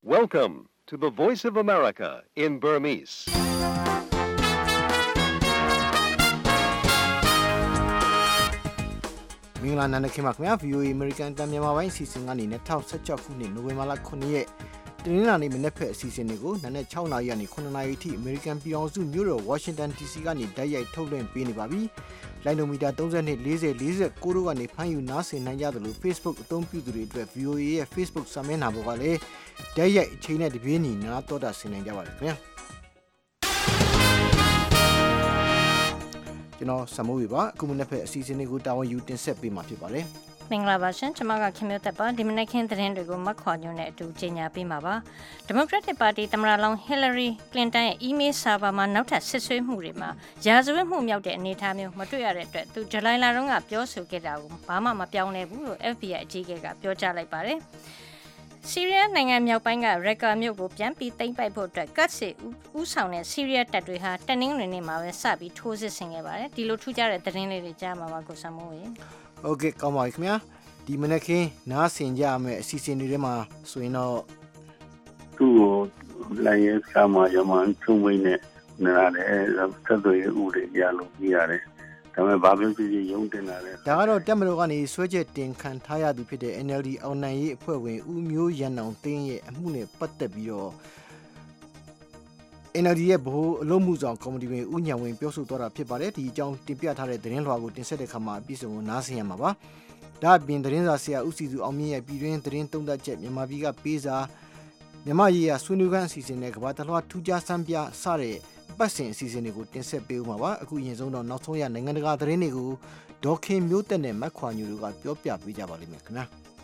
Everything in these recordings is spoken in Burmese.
Welcome to the Voice of America in Burmese. ။မင်္ဂလာနံနက်ခင်းပါခင်ဗျာ VOA American တန်မြန်မာပိုင်းအစီအစဉ်ကနေ2016ခုနှစ်နိုဝင်ဘာလ9ရက်တနင်္လာနေ့မနက်ဖက်အစီအစဉ်တွေကိုနနက်6နာရီကနေ9နာရီအထိ American ပြည်အောင်စုမြို့တော် Washington DC ကနေတိုက်ရိုက်ထုတ်လွှင့်ပေးနေပါပြီ။လိုင်းနိုမီတာ32 40 49တို့ကနေဖမ်းယူနားဆင်နိုင်ကြသလို Facebook အသုံးပြုသူတွေအတွက် VOA ရဲ့ Facebook စာမျက်နှာပေါ်ကလည်းတိုက်ရိုက်အချိန်နဲ့တပြေးညီနားတော်တာဆင်နိုင်ကြပါတယ်ခင်ဗျာ။ကျွန်တော်ဆမိုးဝေပါအခုမနေ့ဖက်အစီအစဉ်လေးကိုတာဝန်ယူတင်ဆက်ပေးမှာဖြစ်ပါတယ်မင်္ဂလာပါရှင်ကျွန်မကခင်မျိုးသက်ပါဒီမနေ့ခင်းသတင်းတွေကိုမခွာညွန်းနဲ့အတူကြေညာပေးမှာပါဒီမိုကရက်တစ်ပါတီသမ္မတလောင်း Hillary Clinton ရဲ့ email server မှာနောက်ထပ်ဆစ်ဆွေးမှုတွေမှာရာဇဝတ်မှုမြောက်တဲ့အနေအထားမျိုးမတွေ့ရတဲ့အတွက်သူဇူလိုင်လတုန်းကပြောဆိုခဲ့တာကိုဘာမှမပြောင်းလဲဘူးလို့ FBI အကြီးအကဲကပြောကြားလိုက်ပါတယ်ဆီးရီးယားနိုင်ငံမြောက်ပိုင်းကရက်ကာမြို့ကိုပြန်ပြီးသိမ်းပိုက်ဖို့အတွက်ကတ်စစ်ဦးဆောင်တဲ့ဆီးရီးယားတပ်တွေဟာတနင်္ဂနွေနေ့မှာပဲစပြီးထိုးစစ်ဆင်ခဲ့ပါတယ်ဒီလိုထူးခြားတဲ့သတင်းလေးတွေကြားမှာပါကိုစမိုးရေဟုတ်ကဲ့ကောင်းပါပြီခင်ဗျာဒီမနေ့ခင်းနားဆင်ကြမယ်အစီအစဉ်တွေထဲမှာဆိုရင်တော့သူ့ကိုလိုင်းရဲစကားမှာရမှန်ချုံဝင်းနဲ့နားတယ်သက်သွေးဦးတွေရလို့ပြရတယ်ဒါပေမဲ့ဘာဖြစ်ဖြစ်ရုံးတင်လာတယ်ဒါကတော့တက်မတော်ကနေဆွဲချက်တင်ခံထားရသူဖြစ်တဲ့ NLD အောင်နိုင်ရေးအဖွဲ့ဝင်ဦးမျိုးရန်အောင်တင်းရဲ့အမှုနဲ့ပတ်သက်ပြီးတော့ NLD ရဲ့ဗဟိုအလုပ်မှုဆောင်ကော်မတီဝင်ဦးညံဝင်းပြောဆိုသွားတာဖြစ်ပါတယ်ဒီအကြောင်းတင်ပြထားတဲ့သတင်းလွှာကိုတင်ဆက်တဲ့အခါမှာအပြည့်စုံကိုနားဆင်ရမှာပါဒါအပြင်သတင်းစာဆရာဦးစီသူအောင်မြင့်ရဲ့ပြည်တွင်းသတင်းသုံးသပ်ချက်မြန်မာပြည်ကပေးစာမြန်မာရေးရာဆွေးနွေးခန်းအစီအစဉ်နဲ့ကမ္ဘာတလွှာထူးခြားစမ်းပြစတဲ့ပတ်စဉ်အစီအစဉ်တွေကိုတင်ဆက်ပေးဦးမှာပါအခုအရင်ဆုံးတော့နောက်ဆုံးရနိုင်ငံတကာသတင်းတွေကိုဒေါ်ခင်မျိုးသက်နဲ့မတ်ခွာညူတို့ကပြောပြပေးကြပါလိမ့်မယ်ခင်ဗျာ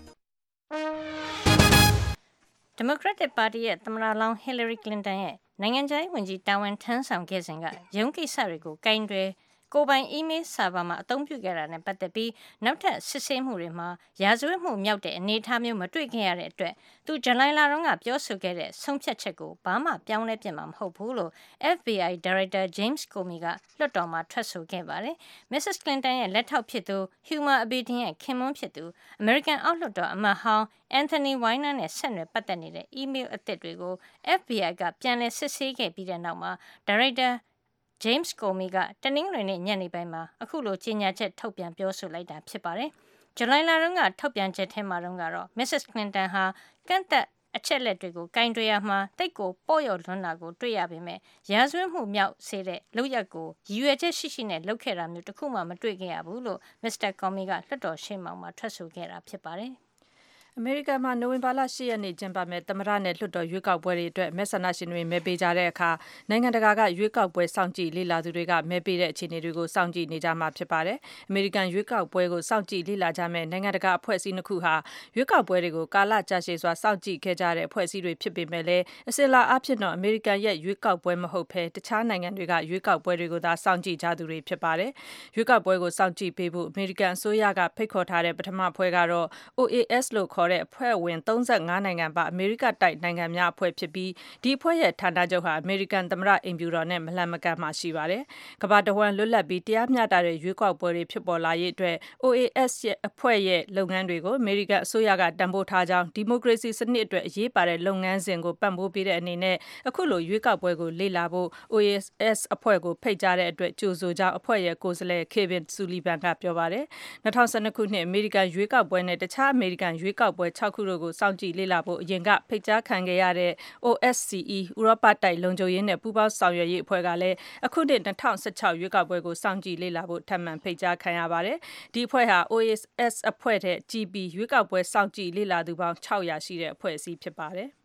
ဒီမိုကရက်တစ်ပါတီရဲ့သမ္မတလောင်း Hillary Clinton ရဲ့နိုင်ငံခြားရေးဝန်ကြီးတာဝန်ထမ်းဆောင်ခဲ့စဉ်ကရုံးကိစ္စတွေကိုကင်တွယ်ကိုပိုင် email server မှာအသုံးပြုခဲ့တာနဲ့ပတ်သက်ပြီးနောက်ထပ်စစ်ဆေးမှုတွေမှာရာဇဝတ်မှုမြောက်တဲ့အနေအထားမျိုးမတွေ့ခဲ့ရတဲ့အတွက်သူဇူလိုင်လတုန်းကပြောဆိုခဲ့တဲ့ဆုံးဖြတ်ချက်ကိုဘာမှပြောင်းလဲပြစ်မှာမဟုတ်ဘူးလို့ FBI Director James Comey ကလွှတ်တော်မှာထွက်ဆိုခဲ့ပါတယ်။ Mrs. Clinton ရဲ့လက်ထောက်ဖြစ်သူ Huma Abedin ရဲ့ခင်မွန်းဖြစ်သူ American အောက်လွှတ်တော်အမတ်ဟောင်း Anthony Weiner နဲ့ဆက်နွယ်ပတ်သက်နေတဲ့ email အသစ်တွေကို FBI ကပြန်လည်စစ်ဆေးခဲ့ပြီးတဲ့နောက်မှာ Director James Comey ကတနင်္ဂနွေနေ့ညနေပိုင်းမှာအခုလိုကြေညာချက်ထုတ်ပြန်ပြောဆိုလိုက်တာဖြစ်ပါတယ်။ဇူလိုင်လတုန်းကထုတ်ပြန်ချက်ထဲမှာတော့ Mrs. Clinton ဟာကန့်သက်အချက်လက်တွေကိုကင်တွယ်ရမှာတိတ်ကိုပေါ့ရော်လွန်းတာကိုတွေ့ရပေမဲ့ရာဇဝတ်မှုမြောက်စေတဲ့လုပ်ရက်ကိုရည်ရွယ်ချက်ရှိရှိနဲ့လုပ်ခဲ့တာမျိုးတစ်ခုမှမတွေ့ခဲ့ရဘူးလို့ Mr. Comey ကလွှတ်တော်ရှေ့မှောက်မှာထွက်ဆိုခဲ့တာဖြစ်ပါတယ်။အမေရိကန်မှာနိုဝင်ဘာလ10ရက်နေ့ကျင်းပမဲ့သမ္မတနဲ့လွှတ်တော်ရွေးကောက်ပွဲတွေအတွက်မဲဆန္ဒရှင်တွေမဲပေးကြတဲ့အခါနိုင်ငံတကာကရွေးကောက်ပွဲစောင့်ကြည့်လေ့လာသူတွေကမဲပေးတဲ့အခြေအနေတွေကိုစောင့်ကြည့်နေကြမှာဖြစ်ပါတယ်။အမေရိကန်ရွေးကောက်ပွဲကိုစောင့်ကြည့်လေ့လာကြမဲ့နိုင်ငံတကာအဖွဲ့အစည်းနှစ်ခုဟာရွေးကောက်ပွဲတွေကိုကာလကြာရှည်စွာစောင့်ကြည့်ခဲ့ကြတဲ့အဖွဲ့အစည်းတွေဖြစ်ပေမဲ့လည်းအစလာအဖြစ်တော့အမေရိကန်ရဲ့ရွေးကောက်ပွဲမဟုတ်ဘဲတခြားနိုင်ငံတွေကရွေးကောက်ပွဲတွေကိုသာစောင့်ကြည့်ကြသူတွေဖြစ်ပါတယ်။ရွေးကောက်ပွဲကိုစောင့်ကြည့်ပေးဖို့အမေရိကန်အစိုးရကဖိတ်ခေါ်ထားတဲ့ပထမအဖွဲ့ကတော့ OAS လို့ခေါ်တဲ့အဖွဲ့ဝင်35နိုင်ငံပါအမေရိကတိုက်နိုင်ငံများအဖွဲ့ဖြစ်ပြီးဒီအဖွဲ့ရဲ့ဌာနချုပ်ဟာအမေရိကန်သမ္မတအိမ်ဖြူတော်နဲ့မလှမ်းမကမ်းမှာရှိပါတယ်။ကမ္ဘာတဝန်းလွတ်လပ်ပြီးတရားမျှတတဲ့ရွေးကောက်ပွဲတွေဖြစ်ပေါ်လာရေးအတွက် OAS ရဲ့အဖွဲ့ရဲ့လုပ်ငန်းတွေကိုအမေရိကန်အစိုးရကတံပိုးထားကြောင်းဒီမိုကရေစီစနစ်အတွက်အရေးပါတဲ့လုပ်ငန်းစဉ်ကိုပံ့ပိုးပေးတဲ့အနေနဲ့အခုလိုရွေးကောက်ပွဲကိုလေ့လာဖို့ OAS အဖွဲ့ကိုဖိတ်ကြားတဲ့အတွက်ကြိုဆိုကြောင်းအဖွဲ့ရဲ့ကိုယ်စားလှယ် Kevin Sullivan ကပြောပါတယ်။2012ခုနှစ်အမေရိကန်ရွေးကောက်ပွဲနဲ့တခြားအမေရိကန်ရွေးကောက်ပွဲ6ခုတို့ကိုစောင့်ကြည့်လေ့လာဖို့အရင်ကဖိတ်ကြားခံခဲ့ရတဲ့ OSCE ဥရောပတိုက်လုံခြုံရေးနဲ့ပူးပေါင်းဆောင်ရွက်ရေးအဖွဲ့ကလည်းအခုနှစ်2016ရွေးကောက်ပွဲကိုစောင့်ကြည့်လေ့လာဖို့ထပ်မံဖိတ်ကြားခံရပါတယ်။ဒီအဖွဲ့ဟာ OAS အဖွဲ့ထက်ကြီးပြီးရွေးကောက်ပွဲစောင့်ကြည့်လေ့လာသူပေါင်း600ရှိတဲ့အဖွဲ့အစည်းဖြစ်ပါတယ်။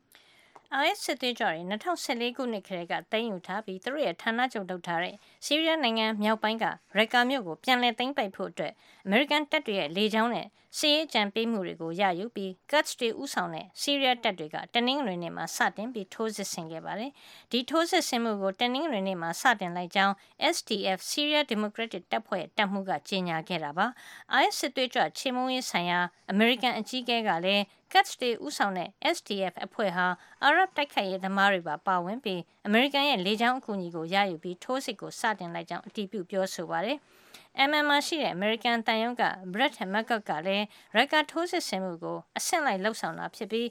IS စစ်သွေးကြွတွေ2014ခုနှစ်ခရဲကသိမ်းယူထားပြီးသူတို့ရဲ့ဌာနချုပ်လုပ်ထားတဲ့ဆီးရီးယားနိုင်ငံမြောက်ပိုင်းကရက်ကာမြို့ကိုပြန်လည်သိမ်းပိုက်ဖို့အတွက်အမေရိကန်တပ်တွေရဲ့လေကြောင်းနဲ့စစ်ရေးကြံပေးမှုတွေကိုရယူပြီး Kurds တွေဥဆောင်တဲ့ဆီးရီးယားတပ်တွေကတနင်္ဂနွေနေ့မှာစတင်ပြီးထိုးစစ်ဆင်ခဲ့ပါတယ်။ဒီထိုးစစ်ဆင်မှုကိုတနင်္ဂနွေနေ့မှာစတင်လိုက်ကြောင်း SDF Syria Democratic တပ်ဖွဲ့ရဲ့တပ်မှူးကကြေညာခဲ့တာပါ။ IS စစ်သွေးကြွချေမှုန်းရေးဆိုင်ရာအမေရိကန်အကြီးအကဲကလည်း Kurds တွေဥဆောင်တဲ့ SDF အဖွဲ့ဟာအာရပ်တိုက်ခိုက်ရေးသမားတွေပါဝင်ပြီးအမေရိကန်ရဲ့လေကြောင်းအကူအညီကိုရယူပြီးထိုးစစ်ကိုစတင်လိုက်ကြောင်းအတည်ပြုပြောဆိုပါတယ်။ MM မှာရှိတဲ့အမေရိကန်တန်ယုံက Brett McGurk ကလည်းရက်ကာထိုးစစ်ဆင်မှုကိုအဆင့်လိုက်လှုပ်ဆောင်တာဖြစ်ပြီး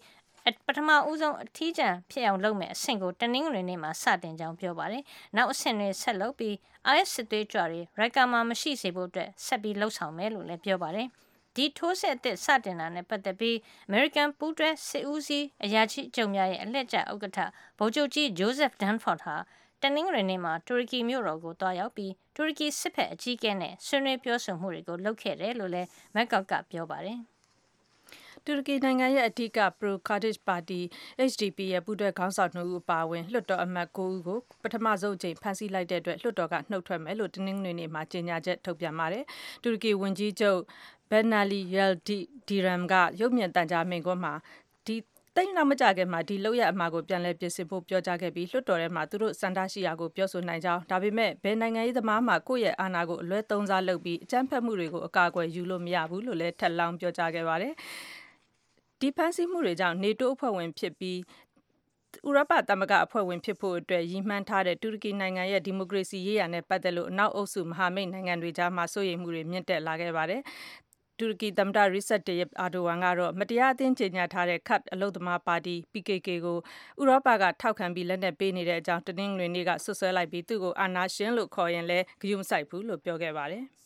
ပထမဦးဆုံးအထီးကျန်ဖြစ်အောင်လုပ်မယ်အဆင့်ကိုတနင်္ဂနွေနေ့မှာစတင်ကြောင်းပြောပါတယ်။နောက်အဆင့်တွေဆက်လုပ်ပြီး IS စစ်သွေးကြွတွေရိုက်ကာမှာမရှိစေဖို့အတွက်ဆက်ပြီးလှုပ်ဆောင်မယ်လို့လည်းပြောပါတယ်။ဒီထိုးစစ်အသစ်စတင်တာနဲ့ပတ်သက်ပြီး American ပူးတွဲစစ်ဦးစီးအရာရှိချုပ်များရဲ့အလှည့်ကျဥက္ကဋ္ဌဗိုလ်ချုပ်ကြီး Joseph Dunford ဟာတနင်္ဂနွေနေ့မှာတူရကီမြို့တော်ကိုတွားရောက်ပြီးတူရကီစစ်ဖက်အကြီးအကဲနဲ့ဆွေးနွေးပြောဆိုမှုတွေကိုလုပ်ခဲ့တယ်လို့လည်းမက်ကော့ကပြောပါတယ်။တူရကီနိုင်ငံရဲ့အဓိက Pro-Kurdish ပါတီ HDP ရဲ့ပူးတွဲခေါင်းဆောင်2ဦးအပါအဝင်လွှတ်တော်အမတ်9ဦးကိုပထမဆုံးအကြိမ်ဖမ်းဆီးလိုက်တဲ့အတွက်လွှတ်တော်ကနှုတ်ထွက်မယ်လို့တနင်္ဂနွေနေ့မှာကြေညာချက်ထုတ်ပြန်ပါတယ်။တူရကီဝန်ကြီးချုပ်Binali Yildirim ကရုပ်မြင်သံကြားမိန့်ခွန်းမှာတိတ်နောက်မကြခင်မှာဒီလောက်ရအမှားကိုပြန်လည်ပြင်ဆင်ဖို့ပြောကြားခဲ့ပြီးလွှတ်တော်ထဲမှာသူတို့စန္ဒရှိရာကိုပြောဆိုနိုင်ကြောင်းဒါပေမဲ့ဘယ်နိုင်ငံရေးသမားမှကိုယ့်ရဲ့အာဏာကိုအလွဲသုံးစားလုပ်ပြီးအကြမ်းဖက်မှုတွေကိုအကာအကွယ်ယူလို့မရဘူးလို့လည်းထပ်လောင်းပြောကြားခဲ့ပါတယ်။ဒီဖန်ဆီးမှုတွေကြောင့် NATO အဖွဲ့ဝင်ဖြစ်ပြီးဥရောပသမဂ္ဂအဖွဲ့ဝင်ဖြစ်ဖို့အတွက်ရည်မှန်းထားတဲ့တူရကီနိုင်ငံရဲ့ဒီမိုကရေစီရေးရာနဲ့ပတ်သက်လို့အနောက်အုပ်စုမဟာမိတ်နိုင်ငံတွေကြားမှာစိုးရိမ်မှုတွေမြင့်တက်လာခဲ့ပါတယ်။တူရကီသမ္မတ Recep Tayyip Erdogan ကတော့မတရားအသင်းကြေညာထားတဲ့ Kurd အလုပ်သမားပါတီ PKK ကိုဥရောပကထောက်ခံပြီးလက်နက်ပေးနေတဲ့အကြောင်းတနင်္ဂနွေနေ့ကဆွဆွဲလိုက်ပြီးသူ့ကိုအာဏာရှင်လို့ခေါ်ရင်လည်းဂရုမစိုက်ဘူးလို့ပြောခဲ့ပါတယ်။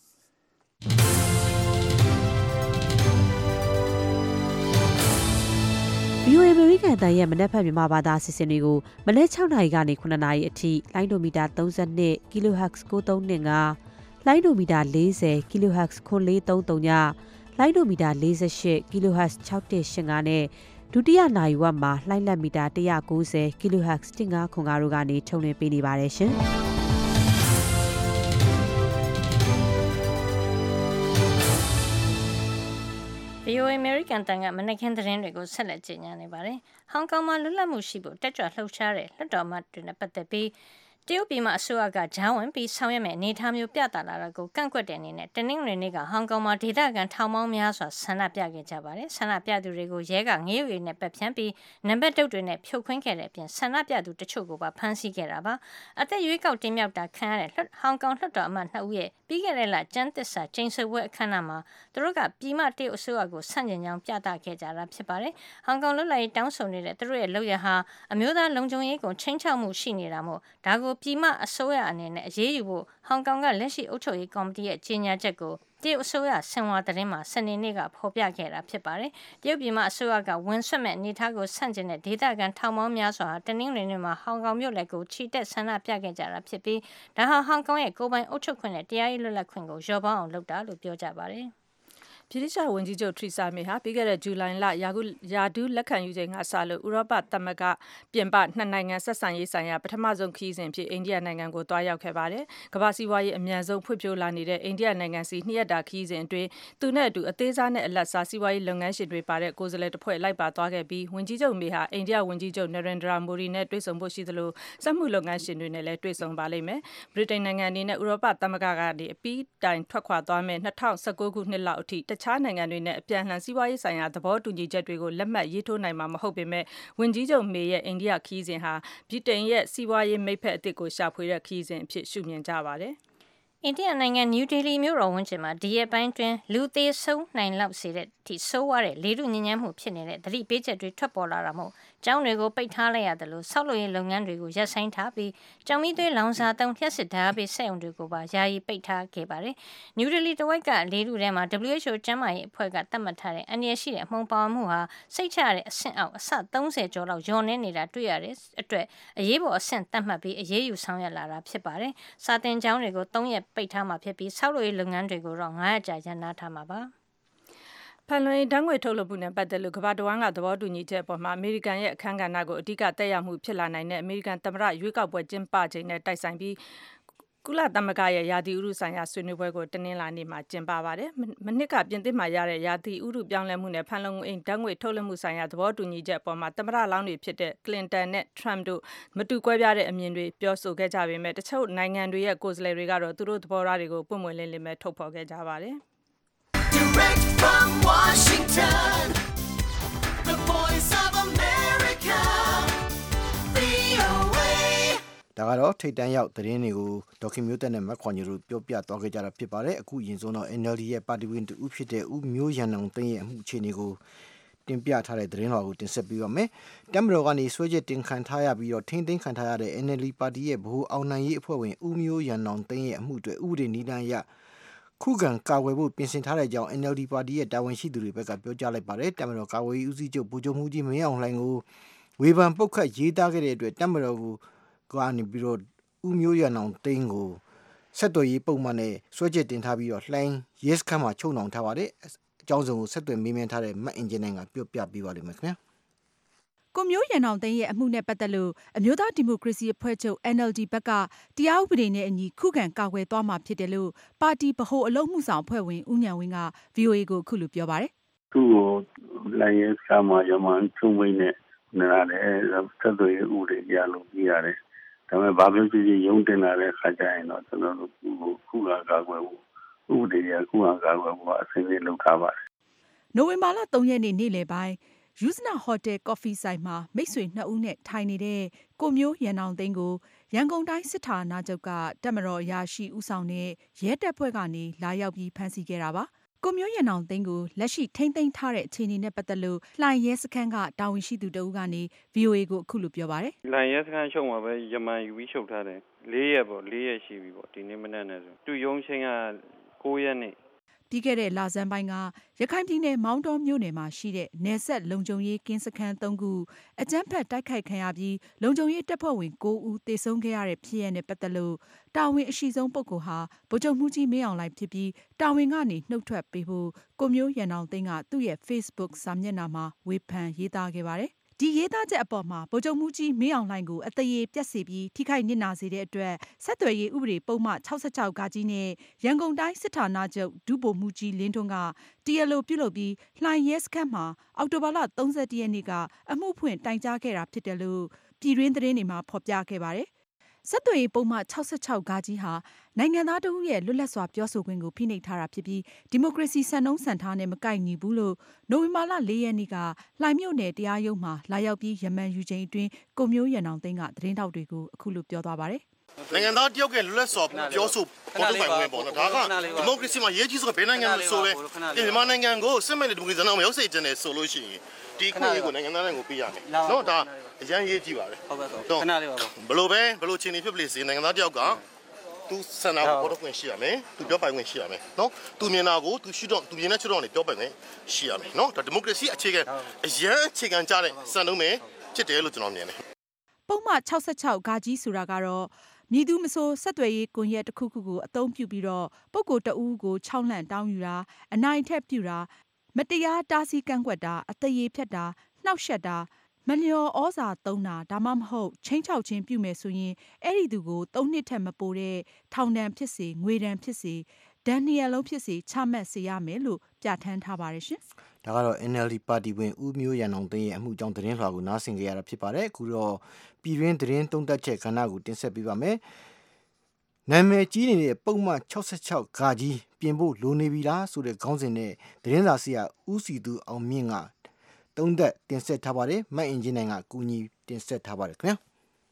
VOA အမေရိကန်အသံရဲ့မနက်ဖြန်မြန်မာဘာသာအစီအစဉ်တွေကိုမနက်6နာရီကနေ9နာရီအထိလိုင်းဒိုမီတာ32 kHz 9325လိုင်းဒိုမီတာ40 kHz 9330ညလိုင်းဒိုမီတာ48 kHz 6185နဲ့ဒုတိယနာရီဝက်မှာလိုင်းလက်မီတာ190 kHz 1505တို့ကနေထုတ်လွှင့်ပေးနေပါတယ်ရှင်။ VOA American တန်ကမနက်ခင်းသတင်းတွေကိုဆက်လက်ကြေညာနေပါတယ်။ဟောင်ကောင်မှာလွတ်လပ်မှုရှိဖို့တက်ကြွလှုပ်ရှားတဲ့လွှတ်တော်မှတွေနဲ့ပတ်သက်ပြီးတရုတ်ပြည်မှအစိုးရကဂျားဝင်ပြီးဆောင်ရွက်မဲ့အနေအထားမျိုးပြသလာတာကိုကန့်ကွက်တဲ့အနေနဲ့တနင်္ဂနွေနေ့ကဟောင်ကောင်မှာဒေသခံထောင်ပေါင်းများစွာဆန္ဒပြခဲ့ကြပါတယ်။ဆန္ဒပြသူတွေကိုရဲကငေးရွေနဲ့ပတ်ဖြန်းပြီးနံပါတ်တုတ်တွေနဲ့ဖြုတ်ခွင်းခဲ့တဲ့အပြင်ဆန္ဒပြသူတချို့ကိုပါဖမ်းဆီးခဲ့တာပါ။အသက်ရွေးကောက်တင်မြှောက်တာခံရတဲ့ဟောင်ကောင်လွှတ်တော်အမတ်2ဦးရဲ့ပြီးခဲ့တဲ့လကျန်းသစ္စာကျိန်ဆိုပွဲအခမ်းအနားမှာသူတို့ကပြည်မတရုတ်အစိုးရကိုဆန့်ကျင်ကြောင်းပြသခဲ့ကြတာဖြစ်ပါတယ်။ဟောင်ကောင်လွတ်လပ်ရေးတောင်းဆိုနေတဲ့သူတို့ရဲ့လုပ်ရဟာအမျိုးသားလုံခြုံရေးကိုချိန်ချောက်မှုရှိနေတာမို့ဒါကိုပြည်မအစိုးရအနေနဲ့အရေးယူဖို့ဟောင်ကောင်ကလက်ရှိအုပ်ချုပ်ရေးကော်မတီရဲ့ကြေညာချက်ကိုတရုတ်အစိုးရဆင်ဟွာသတင်းမှာစနေနေ့ကဖော်ပြခဲ့တာဖြစ်ပါတယ်။တရုတ်ပြည်မှာအစိုးရကဝန်ဆွတ်မဲ့အနေထားကိုဆန့်ကျင်တဲ့ဒေသခံထောင်ပေါင်းများစွာတနင်္ဂနွေနေ့မှာဟောင်ကောင်မြို့လယ်ကိုချီတက်ဆန္ဒပြခဲ့ကြတာဖြစ်ပြီးဒါဟာဟောင်ကောင်ရဲ့ကိုယ်ပိုင်အုပ်ချုပ်ခွင့်နဲ့တရားရေးလွတ်လပ်ခွင့်ကိုလျော့ပါအောင်လုပ်တာလို့ပြောကြပါတယ်။ဗြိတိရှဝန်ကြီးချုပ်ထရီဆာမေဟာပြီးခဲ့တဲ့ဇူလိုင်လရာထူးလက်ခံယူချိန်ကစလို့ဥရောပသမဂ္ဂပြင်ပနှစ်နိုင်ငံဆက်ဆံရေးဆိုင်ရာပထမဆုံးခရီးစဉ်ဖြစ်အိန္ဒိယနိုင်ငံကိုတွားရောက်ခဲ့ပါတယ်။ကမ္ဘာစီးပွားရေးအမြန်ဆုံးဖွံ့ဖြိုးလာနေတဲ့အိန္ဒိယနိုင်ငံစီ2ရက်တာခရီးစဉ်အတွင်းသူနဲ့အတူအသေးစားနဲ့အလတ်စားစီးပွားရေးလုပ်ငန်းရှင်တွေပါတဲ့ကိုယ်စားလှယ်တစ်ဖွဲ့လိုက်ပါသွားခဲ့ပြီးဝန်ကြီးချုပ်မေဟာအိန္ဒိယဝန်ကြီးချုပ်နရင်ဒရာမိုဒီနဲ့တွေ့ဆုံဖို့ရှိသလိုစက်မှုလုပ်ငန်းရှင်တွေနဲ့လည်းတွေ့ဆုံပါလိမ့်မယ်။ဗြိတိန်နိုင်ငံအနေနဲ့ဥရောပသမဂ္ဂကနေအပြီးတိုင်ထွက်ခွာသွားမယ်2019ခုနှစ်လောက်အထိတခြားနိုင်ငံတွေနဲ့အပြန်လှန်စီးပွားရေးဆိုင်ရာသဘောတူညီချက်တွေကိုလက်မှတ်ရေးထိုးနိုင်မှာမဟုတ်ပေမဲ့ဝန်ကြီးချုပ်မေရဲ့အိန္ဒိယခရီးစဉ်ဟာဗြိတိန်ရဲ့စီးပွားရေးမိတ်ဖက်အသစ်ကိုရှာဖွေတဲ့ခရီးစဉ်အဖြစ်ရှုမြင်ကြပါတယ်။အိန္ဒိယနိုင်ငံနယူးဒေလီမြို့တော်ဝန်းကျင်မှာဒီရက်ပိုင်းတွင်လူသေးဆုံးနိုင်လောက်စေတဲ့ဒီဆိုးဝါးတဲ့လေထုညစ်ညမ်းမှုဖြစ်နေတဲ့သတိပေးချက်တွေထွက်ပေါ်လာတာမို့ကျောင်းတွေကိုပိတ်ထားလိုက်ရတယ်လို့ဆောက်လုပ်ရေးလုပ်ငန်းတွေကိုရပ်ဆိုင်းထားပြီးကျောင်းမီးသွေးလောင်စာတုံးလျှက်စစ်ဓာတ်ပေးစက်ရုံတွေကိုပါယာယီပိတ်ထားခဲ့ပါတယ်။နယူးဒေလီတဝိုက်ကလေထုထဲမှာ WHO ကျန်းမာရေးအဖွဲ့ကသတ်မှတ်ထားတဲ့အန္တရာယ်ရှိတဲ့အမှုပါမှုဟာစိတ်ချရတဲ့အဆင့်အောက်အဆ30ကျော်လောက်လျော့နေနေတာတွေ့ရတဲ့အတွက်အရေးပေါ်အဆင့်သတ်မှတ်ပြီးအရေးယူဆောင်ရွက်လာတာဖြစ်ပါတယ်။စာသင်ကျောင်းတွေကို3ရက်ပိတ်ထားမှာဖြစ်ပြီးဆောက်လုပ်ရေးလုပ်ငန်းတွေကိုတော့900ကြာရန်နာထားမှာပါ။ဖန်လုံအိမ်ဓာတ်ငွေထုတ်လုပ်မှုနဲ့ပတ်သက်လို့ကမ္ဘာတဝန်းကသဘောတူညီချက်အပေါ်မှာအမေရိကန်ရဲ့အခမ်းကဏ္ဍကိုအဓိကသက်ရောက်မှုဖြစ်လာနိုင်တဲ့အမေရိကန်သမ္မတရွေးကောက်ပွဲကျင်းပချိန်နဲ့တိုက်ဆိုင်ပြီးကုလသမဂ္ဂရဲ့ရာသီဥတုဆိုင်ရာဆွေးနွေးပွဲကိုတနင်္လာနေ့မှာကျင်းပပါတယ်။မနှစ်ကပြင်သစ်မှာရတဲ့ရာသီဥတုပြောင်းလဲမှုနဲ့ဖန်လုံအိမ်ဓာတ်ငွေထုတ်လွှတ်မှုဆိုင်ရာသဘောတူညီချက်အပေါ်မှာသမ္မတလောင်းတွေဖြစ်တဲ့ကလင်တန်နဲ့ထရမ့်တို့မတူကွဲပြားတဲ့အမြင်တွေပြောဆိုခဲ့ကြပေမဲ့တချို့နိုင်ငံတွေရဲ့ကိုယ်စားလှယ်တွေကတော့သူတို့သဘောထားတွေကိုပွင့်ပွင့်လင်းလင်းပဲထုတ်ဖော်ခဲ့ကြပါတယ်။ Direct from Washington, the voice of America, VOA. ဒါကတော့ထိတ်တန်းရောက်သတင်းတွေကိုဒေါက်ခင်မျိုးသက်နဲ့မက်ခွန်ကြီးတို့ပြောပြသွားခဲ့ကြတာဖြစ်ပါတယ်အခုရင်ဆုံးတော့ NLD ရဲ့ပါတီဝင်တူဖြစ်တဲ့ဦးမျိုးရန်အောင်သိန်းရဲ့အမှုအခြေအနေကိုတင်ပြထားတဲ့သတင်းတော်ကိုတင်ဆက်ပေးပါမယ်။တမ်မတော်ကနေဆွဲချက်တင်ခံထားရပြီးတော့ထိန်းသိမ်းခံထားရတဲ့ NLD ပါတီရဲ့ဗဟိုအောင်နိုင်ရေးအဖွဲ့ဝင်ဦးမျိုးရန်နောင်သိန်းရဲ့အမှုတွေဥပဒေနည်းလမ်းအရခုခံကာကွယ်ဖို့ပြင်ဆင်ထားတဲ့အကြောင်း NLD ပါတီရဲ့တာဝန်ရှိသူတွေဘက်ကပြောကြားလိုက်ပါတယ်။တမ်မတော်ကာကွယ်ရေးဦးစီးချုပ်ဗိုလ်ချုပ်မှူးကြီးမင်းအောင်လှိုင်ကိုဝေဖန်ပုတ်ခတ်ရေးသားခဲ့တဲ့အတွက်တမ်မတော်ကနေပြီးတော့ဦးမျိုးရန်နောင်သိန်းကိုဆက်သွယ်ရေးပုံမှန်နဲ့ဆွဲချက်တင်ထားပြီးတော့လှိုင်းရဲစခန်းမှာချုပ်နှောင်ထားပါတယ်။အကြောင်းစုံကိုဆက်သွယ်မေးမြန်းထားတဲ့မတ်အင်ဂျင်နိုင်ကပြောပြပေးပါလိမ့်မယ်ခင်ဗျာ။ကိုမျိုးရန်အောင်သိန်းရဲ့အမှုနဲ့ပတ်သက်လို့အမျိုးသားဒီမိုကရေစီအဖွဲ့ချုပ် NLD ဘက်ကတရားဥပဒေနဲ့အညီခုခံကာကွယ်သွားမှာဖြစ်တယ်လို့ပါတီဗဟိုအလုပ်မှုဆောင်အဖွဲ့ဝင်ဦးဉာဏ်ဝင်းက VOA ကိုအခုလိုပြောပါတယ်။သူ့ကိုလိုင်းရဲစခန်းမှာရမန်ချုံဝင်းနဲ့နားတယ်ဆက်သွယ်ရေးဥပဒေရလို့ပြရတယ်။ဒါပေမဲ့ဘာဖြစ်ဖြစ်ရုံးတင်လာတဲ့ခါကျရင်တော့ကျွန်တော်တို့ခုခံကာကွယ်ဖို့ဥပဒေရခုခံကာကွယ်ဖို့အစဉ်အလုပ်ထားပါတယ်။နိုဝင်ဘာလ 3 ရက်နေ့နေ့လယ်ပိုင်းယူဇနာဟိုတယ်ကော်ဖီဆိုင်မှာမိတ်ဆွေ 2 ဦးနဲ့ထိုင်နေတဲ့ကိုမျိုးရန်အောင်သိန်းကိုရန်ကုန်တိုင်းစစ်ဌာနချုပ်ကတပ်မတော်အရာရှိဦးဆောင်တဲ့ရဲတပ်ဖွဲ့ကနေလာရောက်ပြီးဖမ်းဆီးခဲ့တာပါ။ကိုမျိုးရန်အောင်သိန်းကိုလက်ရှိထိန်းသိမ်းထားတဲ့အခြေအနေနဲ့ပတ်သက်လို့လှိုင်ရဲစခန်းကတာဝန်ရှိသူတဦးကနေ VOA ကိုအခုလိုပြောပါတယ်။လှိုင်ရဲစခန်းချုပ်မှာပဲရမန်ယူပြီးချုပ်ထားတယ်။4 ရက်ပေါ့4 ရက်ရှိပြီပေါ့ဒီနေ့မနက်နဲ့ဆိုသူရုံးချင်းက9 ရက်နေ့ပြီးခဲ့တဲ့လဆန်းပိုင်းကရခိုင်ပြည်နယ်မောင်တောမြို့နယ်မှာရှိတဲ့နယ်စပ်လုံခြုံရေးကင်းစခန်း 3 ခုအကြမ်းဖက်တိုက်ခိုက်ခံရပြီးလုံခြုံရေးတပ်ဖွဲ့ဝင် 9 ဦးသေဆုံးခဲ့ရတဲ့ဖြစ်ရပ်နဲ့ပတ်သက်လို့တာဝန်အရှိဆုံးပုဂ္ဂိုလ်ဟာဗိုလ်ချုပ်မှူးကြီးမင်းအောင်လှိုင်ဖြစ်ပြီးတာဝန်ကနေနှုတ်ထွက်ပေးဖို့ကိုမျိုးရန်အောင်သိန်းကသူ့ရဲ့ Facebook စာမျက်နှာမှာဝေဖန်ရေးသားခဲ့ပါတယ်။ဒီရေးသားချက်အပေါ်မှာဗိုလ်ချုပ်မှူးကြီးမင်းအောင်လှိုင်ကိုအသရေပြတ်စေပြီးထိခိုက်နစ်နာစေတဲ့အတွက်ဆက်သွယ်ရေးဥပဒေပုံမှန်66 ကကြီးနဲ့ရန်ကုန်တိုင်းစစ်ဌာနချုပ်ဒုဗိုလ်မှူးကြီးလင်းထွန်းကတရားလိုပြုလုပ်ပြီးလှိုင်ရဲစခန်းမှာအောက်တိုဘာလ 31 ရက်နေ့ကအမှုဖွင့်တိုင်ကြားခဲ့တာဖြစ်တယ်လို့ပြည်တွင်းသတင်းတွေမှာဖော်ပြခဲ့ပါတယ်။ဆက်သွယ်ရေးပုံမှန်66 ကကြီးဟာနိုင်ငံသားတဦးရဲ့လွတ်လပ်စွာပြောဆိုခွင့်ကိုဖိနှိပ်ထားတာဖြစ်ပြီးဒီမိုကရေစီစံနှုန်းစံထားနဲ့မကိုက်ညီဘူးလို့နိုဝင်ဘာလ 4 ရက်နေ့ကလှိုင်မြို့နယ်တရားရုံးမှာလာရောက်ပြီးရမန်ယူချိန်အတွင်းကိုမျိုးရန်အောင်သိန်းကသတင်းထောက်တွေကိုအခုလိုပြောသွားပါတယ်။နိုင်ငံသားတယောက်ကလွတ်လပ်စွာပြောဆိုပေါ်ထုတ်ပိုင်ခွင့်ပေါ့နော်ဒါကဒီမိုကရေစီမှာရေးကြီးဆိုဘယ်နိုင်ငံလို့ဆိုပဲဒီမြန်မာနိုင်ငံကိုစစ်မှန်တဲ့ဒီမိုကရေစီနောက်မရောက်စေချင်တယ်ဆိုလို့ရှိရင်ဒီခွင့်ကိုနိုင်ငံသားတွေကိုပေးရမယ်နော်ဒါအရန်ရေးကြည့်ပါလေဟုတ်ကဲ့ခဏလေးပါဘလို့ချင်းနေဖြစ်ပလေစီနိုင်ငံသားတယောက်ကသူစံနာကိုပေါ်ထုတ်ခွင့်ရှိရမယ်သူပြောပိုင်ခွင့်ရှိရမယ်နော်သူမြင်တာကိုသူရှိတော့သူမြင်တဲ့ချွတ်တော့နေပြောပိုင်ခွင့်ရှိရမယ်နော်ဒါဒီမိုကရေစီအခြေခံအရန်အခြေခံကြတဲ့စံနှုန်းပဲဖြစ်တယ်လို့ကျွန်တော်မြင်တယ်ပုံမှန်66 ကကြီးဆိုတာကတော့မည်သူမဆိုဆက်သွယ်ရေးကွန်ရက်တစ်ခုခုကိုအသုံးပြုပြီးတော့ပုဂ္ဂိုလ်တဦးကိုခြောက်လှန့်တောင်းယူတာအနိုင်ထက်ပြုတာမတရားတားဆီးကန့်ကွက်တာအသရေဖျက်တာနှောက်ယှက်တာမလျော်ဩဇာသုံးတာဒါမှမဟုတ်ချင်းချောက်ချင်းပြုမယ်ဆိုရင်အဲ့ဒီသူကို3 နှစ်ထက်မပိုတဲ့ထောင်ဒဏ်ဖြစ်စေငွေဒဏ်ဖြစ်စေဒဏ်2 ရပ်လုံးဖြစ်စေချမှတ်စေရမယ်လို့ပြဋ္ဌာန်းထားပါတယ်ရှင်။ဒါကတော့ NLD ပါတီဝင်ဦးမျိုးရန်အောင်သိန်းရဲ့အမှုကြောင့်သတင်းလွှာကိုနားဆင်ကြရတာဖြစ်ပါတယ်။အခုတော့ပြည်တွင်းသတင်းသုံးသပ်ချက်ခဏကိုတင်ဆက်ပေးပါမယ်။နာမည်ကြီးနေတဲ့ပုံမှန်66 ကကြီးပြင်ဖို့လိုနေပြီလားဆိုတဲ့ခေါင်းစဉ်နဲ့သတင်းစာဆရာဦးစီသူအောင်မြင့်ကသုံးသက်တင်ဆက်ထားပါတယ်။မတ်အင်ဂျင်နိုင်ကကူညီတင်ဆက်ထားပါတယ်ခင်ဗျာ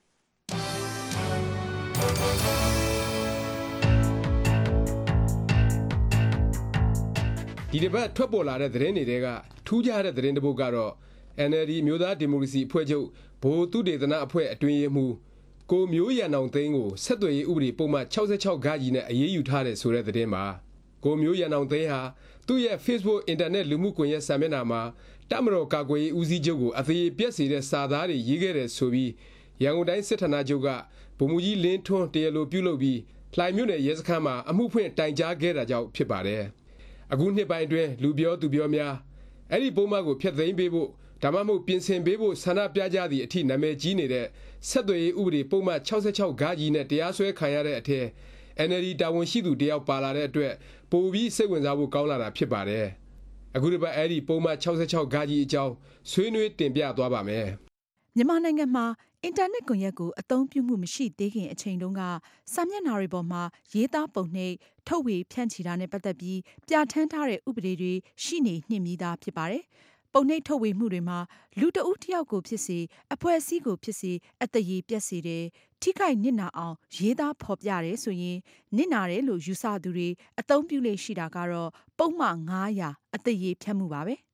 ။ဒီတစ်ပတ်ထွက်ပေါ်လာတဲ့သတင်းတွေကထူးခြားတဲ့သတင်းတစ်ပုဒ်ကတော့ NLD မျိုးသားဒီမိုကရေစီအဖွဲ့ချုပ်ဗဟိုသုတေသနအဖွဲ့အတွင်းရေးမှူးကိုမျိုးရန်အောင်သိန်းကိုဆက်သွယ်ရေးဥပဒေပုံမှန်66 ကကြီးနဲ့အရေးယူထားတယ်ဆိုတဲ့သတင်းပါကိုမျိုးရန်အောင်သိန်းဟာသူ့ရဲ့ Facebook အင်တာနက်လူမှုကွန်ရက်စာမျက်နှာမှာတပ်မတော်ကာကွယ်ရေးဦးစီးချုပ်ကိုအသေးပြက်စေတဲ့စာသားတွေရေးခဲ့တယ်ဆိုပြီးရန်ကုန်တိုင်းစစ်ဌာနချုပ်ကဗိုလ်မှူးကြီးလင်းထွန်းတရားလိုပြုလုပ်ပြီးလှိုင်မြို့နယ်ရဲစခန်းမှာအမှုဖွင့်တိုင်ကြားခဲ့တာကြောင့်ဖြစ်ပါတယ်အခုနှစ်ပိုင်းအတွင်းလူပြောသူပြောများအဲ့ဒီပုံမှန်ကိုဖျက်သိမ်းပေးဖို့ဒါမှမဟုတ်ပြင်ဆင်ပေးဖို့ဆန္ဒပြကြသည့်အထိနာမည်ကြီးနေတဲ့ဆက်သွယ်ရေးဥပဒေပုံမှန်66 ကကြီးနဲ့တရားစွဲခံရတဲ့အထက် NLD တာဝန်ရှိသူတယောက်ပါလာတဲ့အတွက်ပိုပြီးစိတ်ဝင်စားဖို့ကောင်းလာတာဖြစ်ပါတယ်အခုတစ်ပတ်အဲ့ဒီပုံမှန်66 ကကြီးအကြောင်းဆွေးနွေးတင်ပြသွားပါမယ်မြန်မာနိုင်ငံမှာအင်တာနက်ကွန်ရက်ကိုအသုံးပြုမှုမရှိသေးခင်အချိန်တုန်းကစာမျက်နှာတွေပေါ်မှာရေးသားပုံနှိပ်ထုတ်ဝေဖြန့်ချီတာနဲ့ပတ်သက်ပြီးပြဋ္ဌာန်းထားတဲ့ဥပဒေတွေရှိနေနှင့်မြည်သားဖြစ်ပါတယ်ပုံနှိပ်ထုတ်ဝေမှုတွေမှာလူတဦးတစ်ယောက်ကိုဖြစ်စေအဖွဲ့အစည်းကိုဖြစ်စေအသရေပြက်စေတယ်ထိခိုက်နစ်နာအောင်ရေးသားဖော်ပြတယ်ဆိုရင်နစ်နာတယ်လို့ယူဆသူတွေအသုံးပြုလေရှိတာကတော့ပုံမှန်900အသရေဖြတ်မှုပါပဲ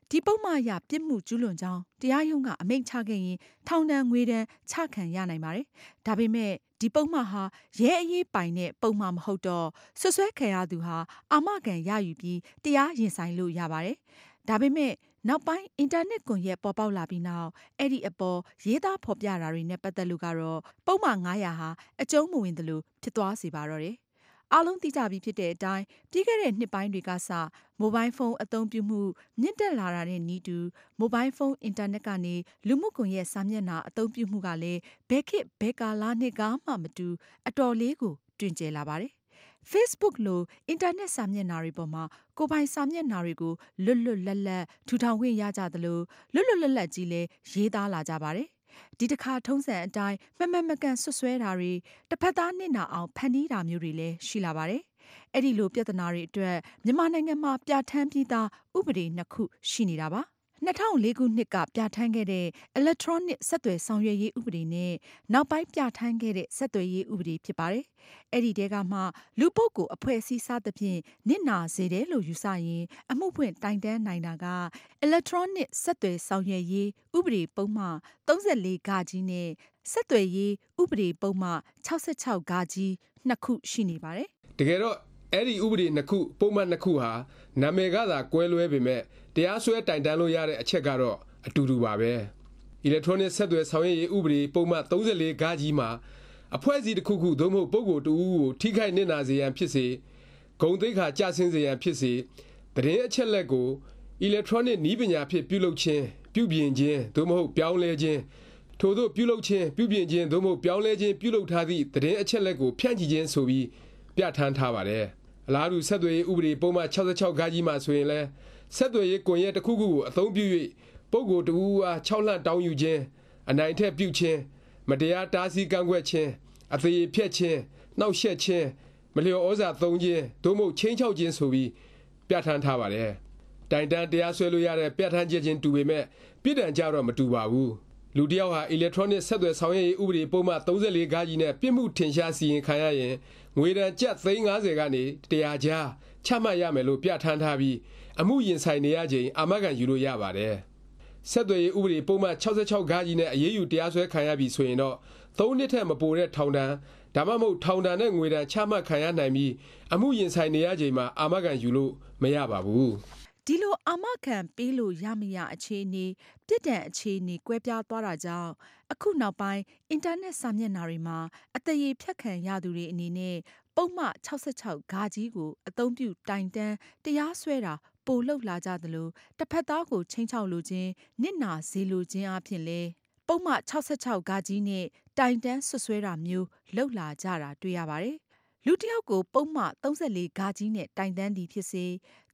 ဒီပုံမှန်အရပြစ်မှုကျူးလွန်ကြောင်းတရားရုံးကအမိန့်ချခဲ့ရင်ထောင်ဒဏ်ငွေဒဏ်ချခံရနိုင်ပါတယ်။ဒါပေမဲ့ဒီပုံမှန်ဟာရဲအရေးပိုင်တဲ့ပုံမှန်မဟုတ်တော့ဆွဆွဲခံရသူဟာအာမခံရယူပြီးတရားရင်ဆိုင်လို့ရပါတယ်။ဒါပေမဲ့နောက်ပိုင်းအင်တာနက်ကွန်ရက်ပေါ်ပေါက်လာပြီးနောက်အဲ့ဒီအပေါ်ရေးသားဖော်ပြတာတွေနဲ့ပတ်သက်လို့ကတော့ပုံမှန်900ဟာအကျုံးမဝင်သလိုဖြစ်သွားစေပါတော့တယ်။အားလုံးသိကြပြီးဖြစ်တဲ့အတိုင်းပြီးခဲ့တဲ့နှစ်ပိုင်းတွေကစမိုဘိုင်းဖုန်းအသုံးပြုမှုမြင့်တက်လာတာတဲ့နည်းတူမိုဘိုင်းဖုန်းအင်တာနက်ကနေလူမှုကွန်ရက်စာမျက်နှာအသုံးပြုမှုကလည်းဘယ်ခေတ်ဘယ်ကာလနှစ်ကမှမတူအတော်လေးကိုတွင်ကျယ်လာပါတယ်။ Facebook လိုအင်တာနက်စာမျက်နှာတွေပေါ်မှာကိုယ်ပိုင်စာမျက်နှာတွေကိုလွတ်လွတ်လပ်လပ်ထူထောင်ခွင့်ရကြသလိုလွတ်လွတ်လပ်လပ်ကြီးလည်းရေးသားလာကြပါတယ်။ဒီတစ်ခါထုံးစံအတိုင်းမကန်ဆွဆွဲတာတွေတစ်ဖက်သားနစ်နာအောင်ဖန်တီးတာမျိုးတွေလည်းရှိလာပါတယ်။အဲ့ဒီလိုပြဿနာတွေအတွက်မြန်မာနိုင်ငံမှာပြဋ္ဌာန်းပြီးသားဥပဒေ 2 ခုရှိနေတာပါ။2004 ခုနှစ်ကပြဋ္ဌာန်းခဲ့တဲ့ Electronic ဆက်သွယ်ဆောင်ရွက်ရေးဥပဒေနဲ့နောက်ပိုင်းပြဋ္ဌာန်းခဲ့တဲ့ဆက်သွယ်ရေးဥပဒေဖြစ်ပါတယ်။အဲ့ဒီတဲကမှလူပုဂ္ဂိုလ်အဖွဲ့အစည်းစသဖြင့်နစ်နာစေတယ်လို့ယူဆရင်အမှုဖွင့်တိုင်တန်းနိုင်တာက Electronic ဆက်သွယ်ဆောင်ရွက်ရေးဥပဒေပုံမှန်34 ဂကြီးနဲ့ဆက်သွယ်ရေးဥပဒေပုံမှန်66 ဂကြီး2 ခုရှိနေပါတယ်။တကယ်တော့အဲ့ဒီဥပဒေ2 ခုပုံမှန်2 ခုဟာနာမည်ကသာကွဲလွဲပေမဲ့တရားစွဲတိုင်တန်းလို့ရတဲ့အချက်ကတော့အတူတူပါပဲ။ Electronic ဆက်သွယ်ဆောင်ရွက်ရေးဥပဒေပုံမှန်34 ဂကြီးမှာအဖွဲ့အစည်းတစ်ခုခုသို့မဟုတ်ပုဂ္ဂိုလ်တဦးကိုထိခိုက်နစ်နာစေရန်ဖြစ်စေဂုဏ်သိက္ခာကျဆင်းစေရန်ဖြစ်စေသတင်းအချက်လက်ကို Electronic နည်းပညာဖြင့်ပြုလုပ်ခြင်းပြုပြင်ခြင်းသို့မဟုတ်ပြောင်းလဲခြင်းထို့သောပြုလုပ်ခြင်းပြုပြင်ခြင်းသို့မဟုတ်ပြောင်းလဲခြင်းပြုလုပ်ထားသည့်သတင်းအချက်လက်ကိုဖြန့်ချိခြင်းဆိုပြီးပြဋ္ဌာန်းထားပါတယ်။အလားတူဆက်သွယ်ရေးဥပဒေပုံမှန်66 ဂကြီးမှာဆိုရင်လည်းဆက်သွယ်ရေးကွန်ရက်တစ်ခုခုကိုအသုံးပြု၍ပုဂ္ဂိုလ်တဦးအား6လတောင်းယူခြင်းအနိုင်ထက်ပြုခြင်းမတရားတားဆီးကန့်ကွက်ခြင်းအသေးဖြတ်ခြင်းနှောက်ယှက်ခြင်းမလျော်ဩဇာသုံးခြင်းသို့မဟုတ်ချင်းချောက်ခြင်းဆိုပြီးပြဋ္ဌာန်းထားပါတယ်။တိုင်တန်းတရားစွဲလို့ရတဲ့ပြဋ္ဌာန်းချက်ချင်းတူပေမဲ့ပြည်တံကြတော့မတူပါဘူး။လူတယောက်ဟာ Electronic ဆက်သွယ်ဆောင်ရွက်ရေးဥပဒေပုံမှန်34 ဂကြီးနဲ့ပြစ်မှုထင်ရှားစီရင်ခံရရင်ငွေဒဏ်ကျပ်350ကနေ100ကျားချမှတ်ရမယ်လို့ပြဋ္ဌာန်းထားပြီးအမှုရင်ဆိုင်နေရချိန်အာမခံယူလို့ရပါတယ်။ဆက်သွယ်ရေးဥပဒေပုံမှန်66 ဂကြီးနဲ့အရေးယူတရားစွဲခံရပြီဆိုရင်တော့3 နှစ်ထက်မပိုတဲ့ထောင်ဒဏ်ဒါမှမဟုတ်ထောင်ဒဏ်နဲ့ငွေဒဏ်ချမှတ်ခံရနိုင်ပြီးအမှုရင်ဆိုင်နေရချိန်မှာအာမခံယူလို့မရပါဘူး။ဒီလိုအာမခံပေးလို့ရမရအခြေအနေပြစ်ဒဏ်အခြေအနေကွဲပြားသွားတာကြောင့်အခုနောက်ပိုင်းအင်တာနက်စာမျက်နှာတွေမှာအသရေဖြတ်ခံရသူတွေအနေနဲ့ပုံမှန်66 ဂကြီးကိုအသုံးပြုတိုင်တန်းတရားစွဲတာပိုလှုပ်လာကြသလိုတစ်ဖက်သားကိုချင်းချောက်လိုခြင်းနစ်နာစေလိုခြင်းအဖြစ်လဲပုံမှန်66 ဂကြီးနဲ့တိုင်တန်းဆွဆွဲတာမျိုးလှုပ်လာကြတာတွေ့ရပါတယ်။လူတစ်ယောက်ကိုပုံမှန်34 ဂကြီးနဲ့တိုင်တန်းသည်ဖြစ်စေ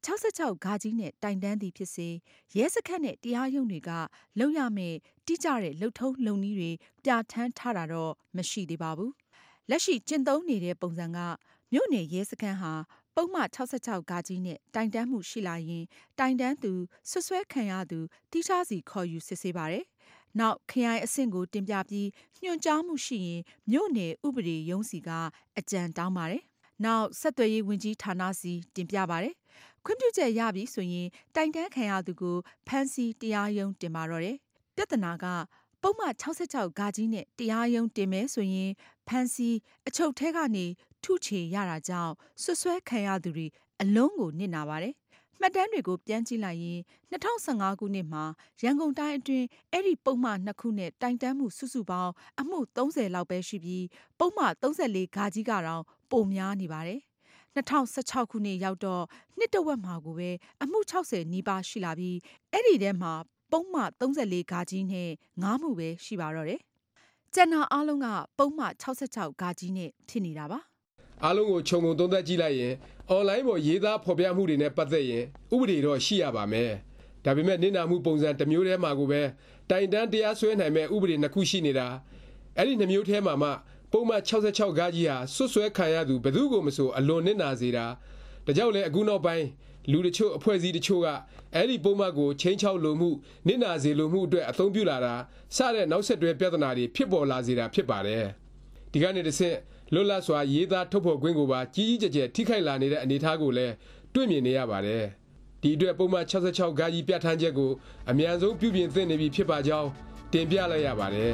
66 ဂကြီးနဲ့တိုင်တန်းသည်ဖြစ်စေရဲစခန်းနဲ့တရားရုံးတွေကလုပ်ရမယ့်တိကျတဲ့လုပ်ထုံးလုပ်နည်းတွေပြဋ္ဌာန်းထားတာတော့မရှိသေးပါဘူး။လက်ရှိကျင့်သုံးနေတဲ့ပုံစံကမြို့နယ်ရဲစခန်းဟာပုံမှန်66 ဂကြီးနဲ့တိုင်တန်းမှုရှိလာရင်တိုင်တန်းသူဆွဆွဲခံရသူတိကျစီခေါ်ယူစစ်ဆေးပါတယ်။နောက်ခရိုင်အဆင့်ကိုတင်ပြပြီးညွှန်ကြားမှုရှိရင်မြို့နယ်ဥပဒေရုံးစီကအကြံတောင်းပါတယ်။နောက်ဆက်သွယ်ရေးဝန်ကြီးဌာနစီတင်ပြပါတယ်။ခွင့်ပြုချက်ရပြီဆိုရင်တိုင်တန်းခံရသူကိုဖမ်းဆီးတရားရုံးတင်ပါတော့တယ်။ပြဿနာကပုံမှန်66 ဂကြီးနဲ့တရားရုံးတင်မယ်ဆိုရင်ဖမ်းဆီးအချုပ်ထဲကနေထုချေရတာကြောင့်ဆွဆွဲခံရသူတွေအလုံးကိုနစ်နာပါတယ်။မှတ်တမ်းတွေကိုပြန်ကြည့်လိုက်ရင်2015 ခုနှစ်မှာရန်ကုန်တိုင်းအတွင်းအဲ့ဒီပုံမှန်2 ခုနဲ့တိုင်တန်းမှုစုစုပေါင်းအမှု30လောက်ပဲရှိပြီးပုံမှန်34 ဂကြီးကတော့ပိုများနေပါတယ်။2016 ခုနှစ်ရောက်တော့နှစ်တဝက်မှာကိုပဲအမှု60နီးပါးရှိလာပြီးအဲ့ဒီထဲမှာပုံမှန်34 ဂကြီးနဲ့9မှုပဲရှိပါတော့တယ်။ကျန်တာအားလုံးကပုံမှန်66 ဂကြီးနဲ့ဖြစ်နေတာပါ။အားလုံးကိုခြုံငုံသုံးသပ်ကြည့်လိုက်ရင်အွန်လိုင်းပေါ်ရေးသားဖော်ပြမှုတွေနဲ့ပတ်သက်ရင်ဥပဒေတော့ရှိရပါမယ်။ဒါပေမဲ့နစ်နာမှုပုံစံတစ်မျိုးတည်းမှာကိုပဲတိုင်တန်းတရားစွဲနိုင်မဲ့ဥပဒေ 2 ခုရှိနေတာအဲ့ဒီ2မျိုးထဲမှာမှပုံမှန်66 ဂကြီးဟာဆွဆွဲခံရသူဘယ်သူကိုမဆိုအလွန်နစ်နာစေတာဒါကြောင့်လည်းအခုနောက်ပိုင်းလူတချို့အဖွဲ့အစည်းတချို့ကအဲ့ဒီပုံမှန်ကိုချင်းချောက်လိုမှုနစ်နာစေလိုမှုအတွက်အသုံးပြုလာတာစတဲ့နောက်ဆက်တွဲပြဿနာတွေဖြစ်ပေါ်လာစေတာဖြစ်ပါတယ်။ဒီကနေ့တစ်ဆင့်လွတ်လပ်စွာရေးသားထုတ်ဖော်ခွင့်ကိုပါကြီးကြီးကျယ်ကျယ်ထိခိုက်လာနေတဲ့အနေအထားကိုလည်းတွေ့မြင်နေရပါတယ်။ဒီအတွက်ပုံမှန်66 ဂါကြီးပြဋ္ဌာန်းချက်ကိုအမြန်ဆုံးပြုပြင်သင့်နေပြီဖြစ်ပါကြောင်းတင်ပြလိုက်ရပါတယ်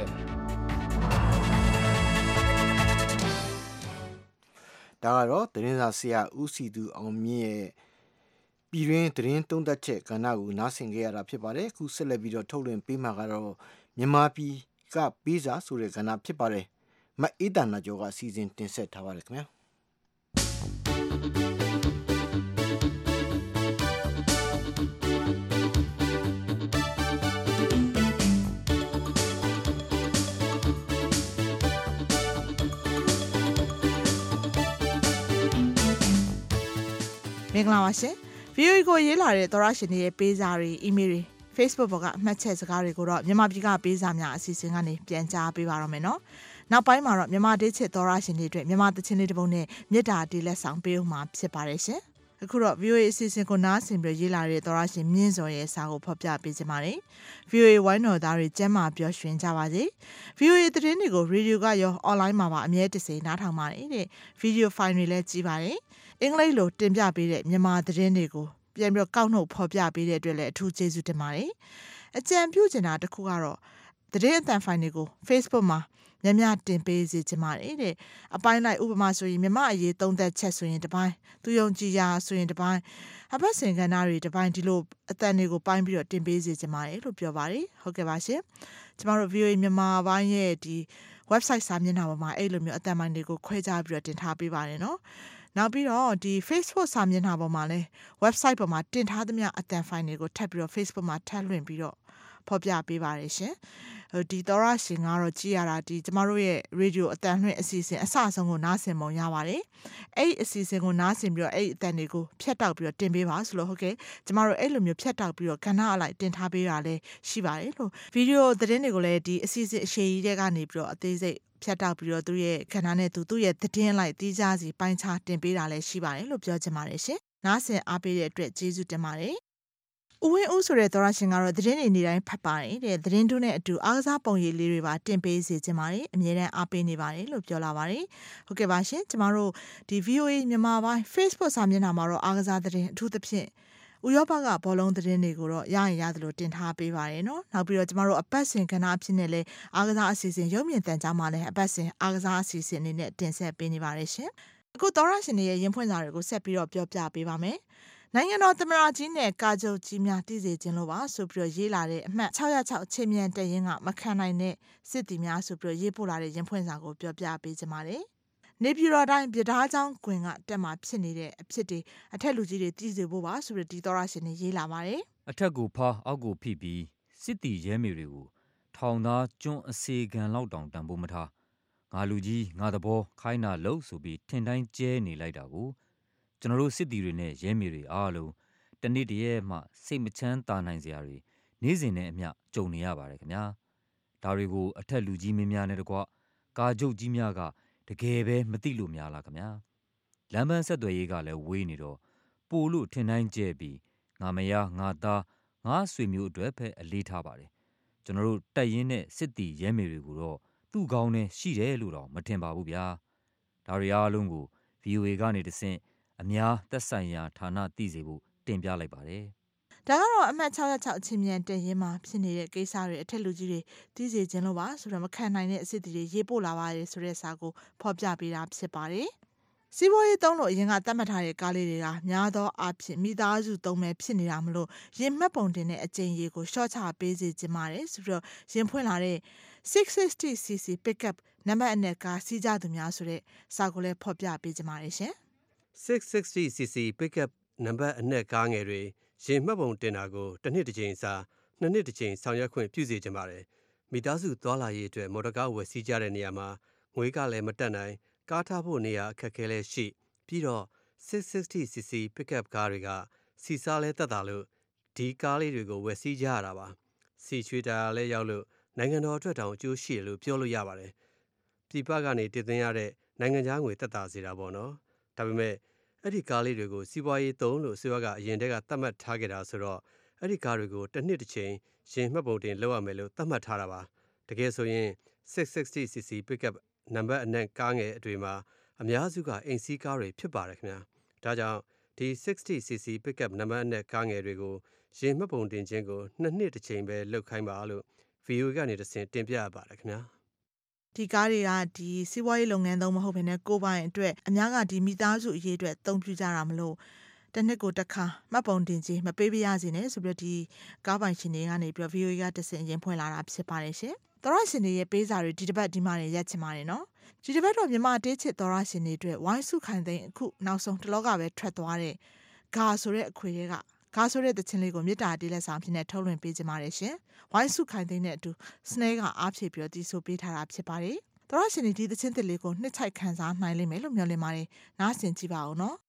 ဒါကတော့သတင်းစာဆရာဦးစီသူအောင်မြင့်ရဲ့ပြည်တွင်းသတင်းသုံးသပ်ချက်ကဏ္ဍကိုနားဆင်ကြရတာဖြစ်ပါတယ်အခုဆက်လက်ပြီးတော့ထုတ်လွှင့်ပေးမှာကတော့မြန်မာပြည်ကပေးစာဆိုတဲ့ကဏ္ဍဖြစ်ပါတယ်မအေးတနာကျော်ကအစီအစဉ်တင်ဆက်ထားပါတယ်ခင်ဗျာမင်္ဂလာပါရှင် VOA ကိုရေးလာတဲ့သောရရှင်တွေရဲ့ပေးစာတွေ email တွေ Facebook ပေါ်ကအမှတ်ချက်စကားတွေကိုတော့မြန်မာပြည်ကပေးစာများအစီအစဉ်ကနေပြန်ကြားပေးပါတော့မယ်နော်နောက်ပိုင်းမှာတော့မြန်မာဒေးချစ်သောရရှင်တွေအတွက်မြန်မာသချင်းလေးတစ်ပုဒ်နဲ့မေတ္တာတီးလက်ဆောင်ပေးဦးမှာဖြစ်ပါတယ်ရှင်အခုတော့ VOA အစီအစဉ်ကိုနားဆင်ပြီးရေးလာတဲ့သောရရှင်မြင့်စော်ရဲ့စာကိုဖော်ပြပေးချင်ပါတယ် VOA ဝိုင်းတော်သားတွေကျမ်းမာပျော်ရွှင်ကြပါစေ VOA သတင်းတွေကိုရေဒီယိုကရော online မှာပါအမြဲတစေနားထောင်ပါတယ်တဲ့ video file တွေလည်းကြည့်ပါတယ်အင်္ဂလိပ်လိုတင်ပြပေးတဲ့မြန်မာသတင်းတွေကိုပြန်ပြီးတော့ကောက်နှုတ်ဖော်ပြပေးတဲ့အတွက်လည်းအထူးကျေးဇူးတင်ပါတယ်။အကြံပြုချင်တာတစ်ခုကတော့သတင်းအသံဖိုင်တွေကို Facebook မှာများများတင်ပေးစေချင်ပါတယ်တဲ့အပိုင်းလိုက်ဥပမာဆိုရင်မြန်မာအရေးသုံးသက်ချက်ဆိုရင်တစ်ပိုင်းသူယုံကြည်ရာဆိုရင်တစ်ပိုင်းအပတ်စဉ်ကဏ္ဍတွေတစ်ပိုင်းဒီလိုအသံတွေကိုပိုင်းပြီးတော့တင်ပေးစေချင်ပါတယ်လို့ပြောပါတယ်။ဟုတ်ကဲ့ပါရှင်။ကျမတို့ VOA မြန်မာပိုင်းရဲ့ဒီ website စာမျက်နှာပေါ်မှာအဲ့လိုမျိုးအသံပိုင်းတွေကိုခွဲခြားပြီးတော့တင်ထားပေးပါတယ်နော်။နောက်ပြီးတော့ဒီ Facebook စာမျက်နှာပေါ်မှာလည်း website ပေါ်မှာတင်ထားသမျှအသံဖိုင်တွေကိုထပ်ပြီးတော့ Facebook မှာထပ်လွှင့်ပြီးတော့ဖော်ပြပေးပါတယ်ရှင်ဒီသောရရှင်ကတော့ကြည်ရတာဒီကျမတို့ရဲ့ radio အသံလွှင့်အစီအစဉ်အစအဆုံးကိုနားဆင်ပုံရပါတယ်အဲ့အစီအစဉ်ကိုနားဆင်ပြီးတော့အဲ့အသံတွေကိုဖြတ်တောက်ပြီးတော့တင်ပေးပါဆိုလို့ဟုတ်ကဲ့ကျမတို့အဲ့လိုမျိုးဖြတ်တောက်ပြီးတော့ကဏ္ဍအလိုက်တင်ထားပေးတာလည်းရှိပါတယ်လို့ video သတင်းတွေကိုလည်းဒီအစီအစဉ်အရှိကြီးတဲ့ကနေပြီးတော့အသေးစိတ်ဖြတ်တောက်ပြီးတော့သူရဲ့ခန္ဓာနဲ့သူ့ရဲ့သတင်းလိုက်တီးခြားစီပိုင်းခြားတင်ပေးတာလည်းရှိပါတယ်လို့ပြောချင်ပါတယ်ရှင်နားဆင်အားပေးတဲ့အတွက်ကျေးဇူးတင်ပါတယ်ဦးဝင်းဦးဆိုတဲ့သောရရှင်ကတော့သတင်းတွေနေတိုင်းဖတ်ပါတယ်တဲ့သတင်းတို့နဲ့အတူအားကစားပုံရိပ်လေးတွေပါတင်ပေးစေချင်ပါတယ်အမြဲတမ်းအားပေးနေပါတယ်လို့ပြောလာပါတယ်ဟုတ်ကဲ့ပါရှင်ကျမတို့ဒီ VOA မြန်မာပိုင်း Facebook စာမျက်နှာမှာတော့အားကစားသတင်းအထူးသဖြင့်ဥရောပကဘောလုံးသတင်းတွေကိုတော့ရရင်ရတယ်လို့တင်ထားပေးပါတယ်နော်နောက်ပြီးတော့ကျမတို့အပတ်စဉ်ကဏ္ဍအဖြစ်နဲ့လည်းအားကစားအစီအစဉ်ရုပ်မြင်သံကြားမှာလည်းအပတ်စဉ်အားကစားအစီအစဉ်အနေနဲ့တင်ဆက်ပေးနေပါတယ်ရှင်အခုသောရရှင်တွေရဲ့ရင်ဖွင့်စာတွေကိုဆက်ပြီးတော့ပြောပြပေးပါမယ်နိုင်ငံတော်သမ္မတကြီးနဲ့ကာချုပ်ကြီးများတည်စေခြင်းလို့ပါဆိုပြီးတော့ရေးလာတဲ့အမှတ်606ချင်းမြန်တရင်ကမခံနိုင်တဲ့စစ်တီများဆိုပြီးတော့ရေးပို့လာတဲ့ရင်ဖွင့်စာကိုပြောပြပေးကြပါမယ်နေပြည်တော်တိုင်းပြထားချောင်းကွင်ကတက်မှာဖြစ်နေတဲ့အဖြစ်တွေအထက်လူကြီးတွေတည်စေဖို့ပါဆိုပြီးဒီသောရရှင်တွေရေးလာပါတယ်အထက်ကိုဖားအောက်ကိုဖိပြီးစစ်တီရဲမေတွေကိုထောင်သားကျွန်းအစေခံလောက်တောင်တန်ဖိုးမထားငါလူကြီးငါသဘောခိုင်းတာလို့ဆိုပြီးထင်တိုင်းကျဲနေလိုက်တာကိုကျွန်တော်တို့စစ်တီတွေနဲ့ရဲမေတွေအားလုံးတနေ့တည်းမှစိတ်မချမ်းသာနိုင်စရာတွေနေ့စဉ်နဲ့အမျှကြုံနေရပါတယ်ခင်ဗျာဒါတွေကိုအထက်လူကြီးမင်းများနဲ့တကွကာချုပ်ကြီးများကတကယ်ပဲမသိလို့များလားခင်ဗျာလမ်းပန်းဆက်သွယ်ရေးကလည်းဝေးနေတော့ပို့လို့ထင်တိုင်းကျဲပြီးငါမယားငါသားငါဆွေမျိုးအတွက်ပဲအလေးထားပါတယ်ကျွန်တော်တို့တက်ရင်နဲ့စစ်တီရဲမေတွေကိုတော့သူ့ကောင်းနဲ့ရှိတယ်လို့တော့မထင်ပါဘူးဗျာဒါတွေအားလုံးကို VOA ကနေတဆင့်အများသက်ဆိုင်ရာဌာနသိစေဖို့တင်ပြလိုက်ပါတယ်ဒါကတော့အမှတ်606အချင်းမြန်တင်ရင်းမှာဖြစ်နေတဲ့ကိစ္စတွေအထက်လူကြီးတွေသိစေခြင်းလို့ပါဆိုတော့မခံနိုင်တဲ့အစ်စ်တွေရေးပို့လာပါတယ်ဆိုတဲ့စာကိုဖော်ပြပေးတာဖြစ်ပါတယ်စီးပွားရေးသုံးလို့အရင်ကတတ်မှတ်ထားတဲ့ကားလေးတွေကများသောအားဖြင့်မိသားစုသုံးမဲ့ဖြစ်နေတာမလို့ရင်မှတ်ပုံတင်တဲ့အကျဉ်းရေးကိုရှော့ချပေးစေချင်ပါတယ်ဆိုတော့ရင်ဖွင့်လာတဲ့ 660cc pickup နံပါတ်အနက်ကားစီးကြသူများဆိုတဲ့စာကိုလည်းဖော်ပြပေးချင်ပါတယ်ရှင် 660cc pickup နံပါတ်အနက်ကားငယ်တွေရင်မှတ်ပုံတင်တာကိုတစ်နှစ်တစ်ကြိမ်စာနှစ်နှစ်တစ်ကြိမ်ဆောင်ရွက်ခွင့်ပြုစေချင်ပါတယ်မိသားစုသွားလာရေးအတွက်မော်တော်ကားဝယ်စီးကြတဲ့နေရာမှာငွေကလည်းမတက်နိုင်ကားထားဖို့နေရာအခက်အခဲလည်းရှိပြီးတော့ 660cc pickup ကားတွေကစီစားလဲတက်တာလို့ဒီကားလေးတွေကိုဝယ်စီးကြရတာပါစီချွေတာလည်းရောက်လို့နိုင်ငံတော်အတွက်တောင်အကျိုးရှိတယ်လို့ပြောလို့ရပါတယ်ပြည်ပကနေတည်သွင်းရတဲ့နိုင်ငံခြားငွေတက်တာစေတာပေါ့နော်ဒါပေမဲ့အဲ့ဒီကားလေးတွေကိုစီးပွားရေးသုံးလို့အစိုးရကအရင်တည်းကသတ်မှတ်ထားခဲ့တာဆိုတော့အဲ့ဒီကားတွေကိုတစ်နှစ်တစ်ချိန်ရင်မှတ်ပုံတင်လုပ်ရမယ်လို့သတ်မှတ်ထားတာပါတကယ်ဆိုရင် 660cc pickup နံပါတ်အနက်ကားငယ်အတွေ့မှာအများစုကအိမ်စီးကားတွေဖြစ်ပါတယ်ခင်ဗျာဒါကြောင့်ဒီ 60cc pickup နံပါတ်နဲ့ကားငယ်တွေကိုရင်မှတ်ပုံတင်ခြင်းကို2နှစ်တစ်ချိန်ပဲလုပ်ခိုင်းပါလို့ VOA ကနေတဆင့်တင်ပြရပါတယ်ခင်ဗျာဒီကားတွေကဒီစီးပွားရေးလုပ်ငန်းသုံးမဟုတ်ဘဲနဲ့ကိုယ်ပိုင်အတွက်အများကဒီမိသားစုအရေးအတွက်အသုံးပြုကြတာမလို့တစ်နှစ်ကိုတစ်ခါမှတ်ပုံတင်ခြင်းမပေးပြရစေနဲ့ဆိုပြီးဒီကားပိုင်ရှင်တွေကနေပြီး VOA ကတဆင့်ရင်ဖွင့်လာတာဖြစ်ပါတယ်ရှင်သောရရှင်တွေရဲ့ပေးစာတွေဒီတစ်ပတ်ဒီမှာနေရက်ချင်ပါတယ်နော်ဒီတစ်ပတ်တော့မြန်မာတေးချစ်သောရရှင်တွေအတွက်ဝိုင်းစုခိုင်သိန်းအခုနောက်ဆုံးတလောကပဲထွက်သွားတဲ့ဂါဆိုတဲ့အခွေတွေကဂါဆိုတဲ့တခြင်းလေးကိုမြစ်တာတေးလက်ဆောင်ဖြစ်နေထုတ်လွှင့်ပေးကြပါတယ်ရှင်ဝိုင်းစုခိုင်သိန်းနဲ့အတူစနဲကအားဖြည့်ပြီးတီးဆိုပေးထားတာဖြစ်ပါတယ်သောရရှင်တွေဒီတခြင်းတစ်လေးကိုနှစ်ချိုက်ခံစားနိုင်လိမ့်မယ်လို့မျှော်လင့်ပါတယ်နားဆင်ကြည့်ပါဦးနော်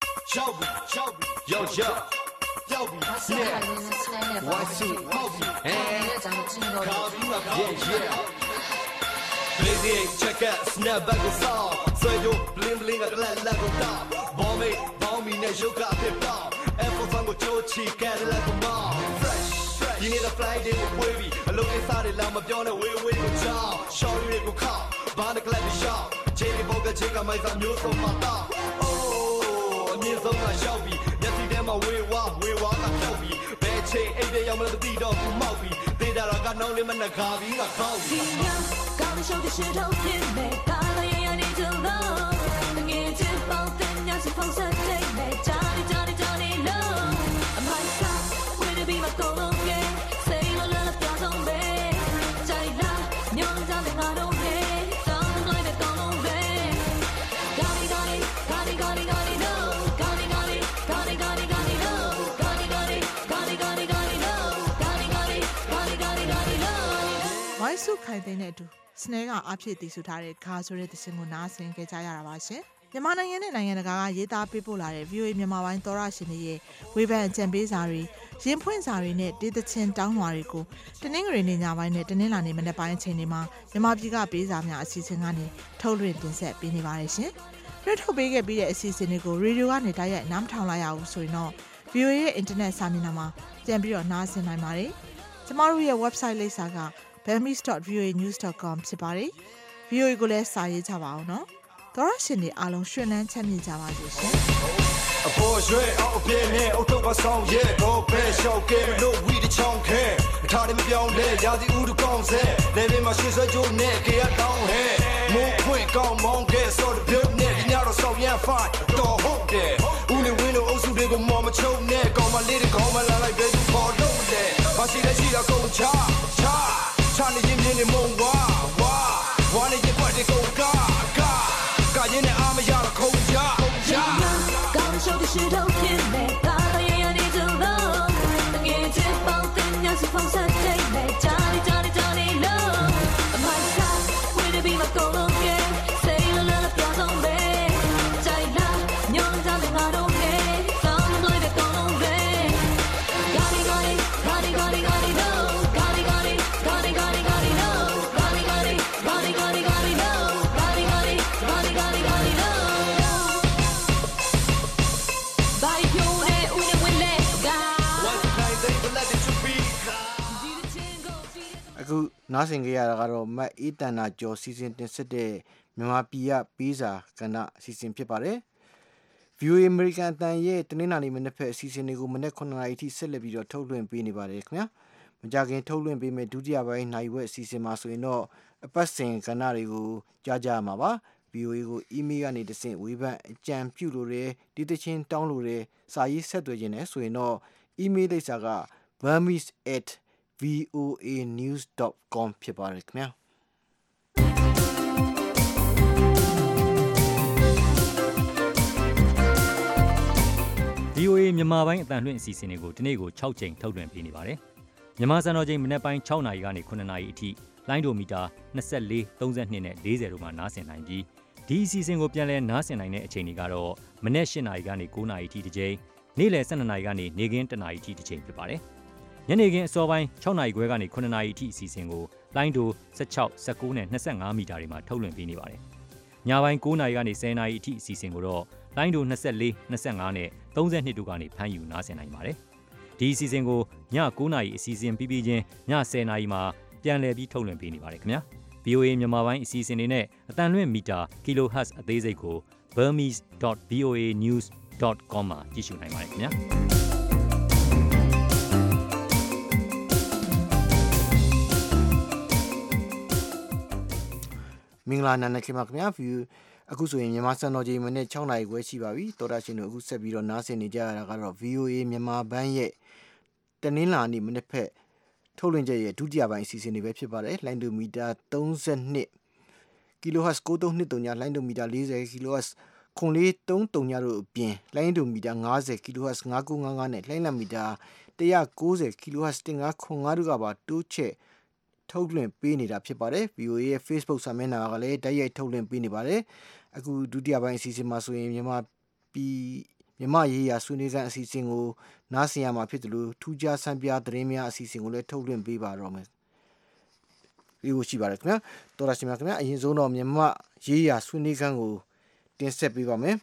Lazy check out snap back the song so you bling bling at la go down bomb me ne yoga pip down apple fun go chochi get like a mom fresh you need a fly day with wavy a look inside it la ma pyo ne way go down show you go call ba the clap shot jelly boga chega mai sa myo so ma ta oh a myin song ma shout bi yet see them ma way wa ka shout bi be chain 8ပြရောက်မလို့တတိတော့ကူမောက်ပြီတေးတာတော့ကနှောင်းလေးမနဲ့ခါပြီးငါခေါက်ပြီ高的手的石头甜美，大了也要你知道。等眼睛爆灯，要是放射最美，找你找你找你喽。I'm high top, way to be my golden gate， say no love不要装备，加里拉，牛人长得我都黑，长得帅的golden gate。咖喱咖喱咖喱咖喱咖喱喽，咖喱咖喱咖喱咖喱咖喱喽，咖喱咖喱咖喱咖喱咖喱喽，咖喱咖喱咖喱咖喱咖喱喽。 ဝိုင်းစုခိုင်သိန်းနဲ့အတူစနဲကအားဖြည့်တည်ဆူထားတဲ့ဂါဆိုတဲ့သင်းကိုနားဆင်ကြကြရတာပါရှင်မြန်မာနိုင်ငံနဲ့နိုင်ငံတကာကရေးသားပေးပို့လာတဲ့ VOA မြန်မာပိုင်းသောရရှင်တွေရဲ့ဝေဖန်အကြံပေးစာတွေရင်ဖွင့်စာတွေနဲ့ဒေသချင်းတောင်းလွှာတွေကိုတနင်္ဂနွေနေ့ညပိုင်းနဲ့တနင်္လာနေ့မနက်ပိုင်းအချိန်တွေမှာမြန်မာပြည်ကပေးစာများအစီအစဉ်ကနေထုတ်လွှင့်တင်ဆက်ပေးနေပါတယ်ရှင်လွှင့်ထုတ်ပေးခဲ့ပြီးတဲ့အစီအစဉ်တွေကိုရေဒီယိုကနေတိုက်ရိုက်နားမထောင်လိုက်ရဘူးဆိုရင်တော့ VOA ရဲ့ internet စာမျက်နှာမှာပြန်ပြီးတော့နားဆင်နိုင်ပါတယ်ကျမတို့ရဲ့ website လိပ်စာကburmese.voanews.com ဖြစ်ပါတယ် VOA ကိုလည်းစာရေးကြပါအောင်နော်သောရရှင်တွေအားလုံးရှင်လန်းချမ်းမြေ့ကြပါစေရှင်အပေါ်ရွှဲအောင်အပြင်းနဲ့အုတ်ထုတ်ပါဆောင်ရဲ့ဘောပဲရှောက်ကဲလို့ဝီတချောင်းခဲအထားတယ်မပြောင်းလဲရာသီဥတုကောင်းစဲလေပင်မှာရွှေဆွဲကြိုးနဲ့ကေရတောင်းဟဲမိုးခွင့်ကောင်းမောင်းခဲဆိုတဲ့ပြုတ်နဲ့ဒီညတော့ဆောင်ရန်ဖိုင်တော်ဟုတ်တယ်ဦးနေဝင်းတို့အုပ်စုတွေကိုမော်မချုံနဲ့ကောင်းမလေးတွေခေါင်းမလာလိုက်ပဲသူပေါ်လို့တယ်မရှိတဲ့ရှိတော့ကုန်ချချနေရင်မြင်နေမုံဝါဝါနေရင်ကွက်တွေကုန်ကရင်နဲ့အားမရတော့ခုံကြ高的手的石头甜美，大了也要你知道。等眼睛爆灯，要是放射最美，找你找你找你喽。I'm high top, way to be my golden gate， say no love不要装备，加里拉，牛人长得我都黑，长得帅的golden gate。咖喱咖喱咖喱咖喱咖喱喽，咖喱咖喱咖喱咖喱咖喱喽，咖喱咖喱咖喱咖喱咖喱喽，咖喱咖喱咖喱咖喱咖喱喽。 အခုနားဆင်ကြရတာကတော့မတ်အေးတန်နာကျော်စီစဉ်တင်ဆက်တဲ့မြန်မာပြည်ကပေးစာကဏ္ဍအစီအစဉ်ဖြစ်ပါတယ် VOA American အတန်ရဲ့တနင်္လာနေ့မနေ့ဖက်အစီအစဉ်တွေကိုမနေ့9နာရီထိဆက်လက်ပြီးတော့ထုတ်လွှင့်ပေးနေပါတယ်ခင်ဗျာမကြခင်ထုတ်လွှင့်ပေးမယ့်ဒုတိယပိုင်းနိုင်ဝက်အစီအစဉ်မှာဆိုရင်တော့အပတ်စဉ်ကဏ္ဍတွေကိုကြားကြရမှာပါ VOA ကို email ကနေတဆင့်ဝေဖန်အကြံပြုလို့ရဒီတချင်းတောင်းလို့ရစာရေးဆက်သွယ်ခြင်းနဲ့ဆိုရင်တော့ email လိပ်စာက burmese@voanews.com ဖြစ်ပါတယ်ခင်ဗျာ VOA မြန်မာပိုင်းအတန်လွှင့်အစီအစဉ်တွေကိုဒီနေ့ကို6ချိန်ထုတ်လွှင့်ပေးနေပါတယ်။မြန်မာစံတော်ချိန်မနက်ပိုင်း6နာရီကနေ9နာရီအထိလိုင်းဒိုမီတာ24 32နဲ့40တို့မှာနားဆင်နိုင်ပြီးဒီအစီအစဉ်ကိုပြန်လည်နားဆင်နိုင်တဲ့အချိန်တွေကတော့မနက်8နာရီကနေ9နာရီအထိတစ်ချိန်နေ့လယ်12နာရီကနေနေ့ခင်း1နာရီအထိတစ်ချိန်ဖြစ်ပါတယ်။ညနေခင်းအစောပိုင်း6နာရီခွဲကနေ9နာရီအထိအစီအစဉ်ကိုလိုင်းဒို16 19နဲ့25မီတာတွေမှာထုတ်လွှင့်ပေးနေပါတယ်။ညပိုင်း9နာရီကနေ10နာရီအထိအစီအစဉ်ကိုတော့လိုင်းဒို24 25နဲ့32တို့ကနေဖမ်းယူနားဆင်နိုင်ပါတယ်။ဒီအစီအစဉ်ကိုည9နာရီအစီအစဉ်ပြီးပြီးချင်းည10နာရီမှာပြန်လည်ပြီးထုတ်လွှင့်ပေးနေပါတယ်ခင်ဗျာ။ VOA မြန်မာပိုင်းအစီအစဉ်တွေနဲ့အတန်လွှင့်မီတာ kHz အသေးစိတ်ကို burmese.voanews vovs.com မှာကြည့်ရှုနိုင်ပါတယ်ခင်ဗျာမင်္ဂလာနံနက်ခင်းပါခင်ဗျာ view အခုဆိုရင်မြန်မာစံတော်ချိန်မိနစ်6နာရီခွဲရှိပါပြီတော်တာရှင်တို့အခုဆက်ပြီးတော့နားဆင်နေကြရတာကတော့ VOA မြန်မာဘန်းရဲ့တနင်္လာနေ့မနေ့ဖက်ထုတ်လွှင့်ချက်ရဲ့ဒုတိယပိုင်းအစီအစဉ်တွေပဲဖြစ်ပါတယ်လိုင်းဒိုမီတာ32 kHz 9323ညလိုင်းဒိုမီတာ40 kHz 9339ညတို့အပြင်လိုင်းဒိုမီတာ50 kHz 5955နဲ့လိုင်းလံမီတာ190 kHz 1505တို့ကပါတိုးချက်ထုတ်လွှင့်ပေးနေတာဖြစ်ပါတယ် VOA ရဲ့ Facebook စာမျက်နှာကလည်းတိုက်ရိုက်ထုတ်လွှင့်ပေးနေပါတယ်အခုဒုတိယပိုင်းအစီအစဉ်မှာဆိုရင်မြန်မာရေးရာဆွေးနွေးခန်းအစီအစဉ်ကိုနားဆင်ရမှာဖြစ်တယ်လို့ထူးခြားဆန်းပြသတင်းများအစီအစဉ်ကိုလည်းထုတ်လွှင့်ပေးပါတော့မယ်ဒီလိုရှိပါတယ်ခင်ဗျာတော်ရရှိမြခင်ဗျာအရင်ဆုံးတော့မြန်မာရေးရာဆွေးနွေးခန်းကိုတင်ဆက်ပေးပါမယ်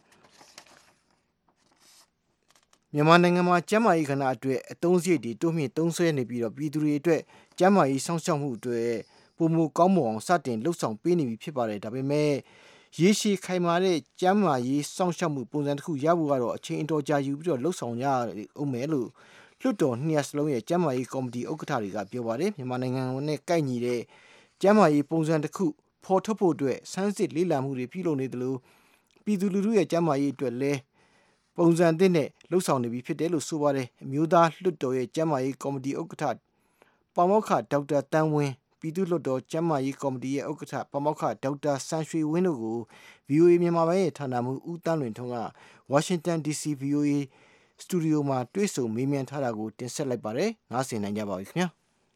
မြန်မာနိုင်ငံမှာကျန်းမာရေးခဏအတွက်အသုံးစရိတ်တွေတိုးမြင့်သုံးစွဲနေပြီးတော့ပြည်သူတွေအတွက်ကျန်းမာရေးစောင့်ရှောက်မှုအတွက်ပုံမကောင်းမွန်အောင်စတင်လှုပ်ဆောင်ပေးနေပြီဖြစ်ပါတယ်ဒါပေမဲ့ရေရှည်ခိုင်မာတဲ့ကျန်းမာရေးစောင့်ရှောက်မှုပုံစံတစ်ခုရဖို့ကတော့အချိန်အတော်ကြာယူပြီးတော့လှုပ်ဆောင်ရအောင်မယ်လို့လွှတ်တော်နှစ်ရပ်စလုံးရဲ့ကျန်းမာရေးကော်မတီဥက္ကဋ္ဌတွေကပြောပါတယ်မြန်မာနိုင်ငံနဲ့ကိုက်ညီတဲ့ကျန်းမာရေးပုံစံတစ်ခုဖော်ထုတ်ဖို့အတွက်စမ်းစစ်လေ့လာမှုတွေပြုလုပ်နေတယ်လို့ပြည်သူလူထုရဲ့ကျန်းမာရေးအတွက်လည်းပုံစံသစ်နဲ့လှုပ်ဆောင်နေပြီဖြစ်တယ်လို့ဆိုပါတယ်အမျိုးသားလွှတ်တော်ရဲ့ကျန်းမာရေးကော်မတီဥက္ကဋ္ဌပါမောက္ခဒေါက်တာတန်းဝင်းပြည်သူ့လွှတ်တော်ကျန်းမာရေးကော်မတီရဲ့ဥက္ကဋ္ဌပါမောက္ခဒေါက်တာဆန်းရွှေဝင်းတို့ကို VOA မြန်မာပိုင်းရဲ့ဌာနမှဦးတန်းလွင်ထွန်းက Washington DC VOA စတူဒီယိုမှာတွေ့ဆုံမေးမြန်းထားတာကိုတင်ဆက်လိုက်ပါတယ်နားဆင်နိုင်ကြပါပြီခင်ဗျာ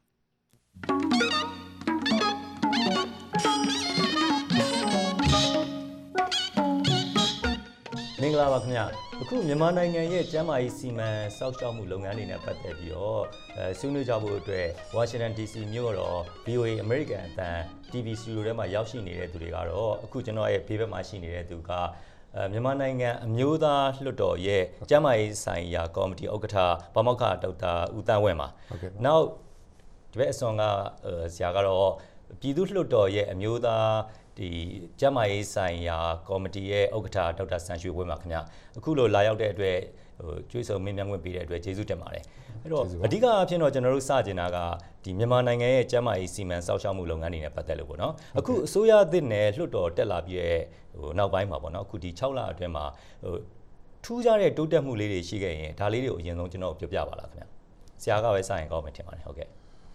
မင်္ဂလာပါခင်ဗျာအခုမြန်မာနိုင်ငံရဲ့ကျန်းမာရေးစီမံစောင့်ရှောက်မှုလုပ်ငန်းတွေနဲ့ပတ်သက်ပြီးတော့ဆွေးနွေးကြဖို့အတွက် Washington DC မြို့တော် VOA American အသံ TV studio ထဲမှာရောက်ရှိနေတဲ့သူတွေကတော့အခုကျွန်တော်ရဲ့ဘေးဘက်မှာရှိနေတဲ့သူကမြန်မာနိုင်ငံအမျိုးသားလွှတ်တော်ရဲ့ကျန်းမာရေးဆိုင်ရာကော်မတီဥက္ကဋ္ဌပါမောက္ခဒေါက်တာဦးတန်းဝင်းပါနောက်ဒီဘက်အစွန်ကဆရာကတော့ပြည်သူ့လွှတ်တော်ရဲ့အမျိုးသားဒီကျန်းမာရေးဆိုင်ရာကော်မတီရဲ့ဥက္ကဋ္ဌဒေါက်တာဆန်းရွှေဝင်းပါခင်ဗျာအခုလိုလာရောက်တဲ့အတွက်ကျွေးဆုံမင်းမြန်းခွင့်ပေးတဲ့အတွက်ကျေးဇူးတင်ပါတယ်အဲ့တော့အဓိကအဖြစ်တော့ကျွန်တော်တို့စကျင်တာကဒီမြန်မာနိုင်ငံရဲ့ကျန်းမာရေးစီမံစောင့်ရှောက်မှုလုပ်ငန်းတွေနဲ့ပတ်သက်လို့ပေါ့နော်အခုအစိုးရသစ်နဲ့လွှတ်တော်တက်လာပြီးရဲ့နောက်ပိုင်းမှာပေါ့နော်အခုဒီ6လအတွင်းမှာထူးခြားတဲ့တိုးတက်မှုလေးတွေရှိခဲ့ရင်ဒါလေးတွေကိုအရင်ဆုံးကျွန်တော်ပြောပြပါလားခင်ဗျာဆရာကပဲစရင်ကောင်းမယ်ထင်ပါတယ်ဟုတ်ကဲ့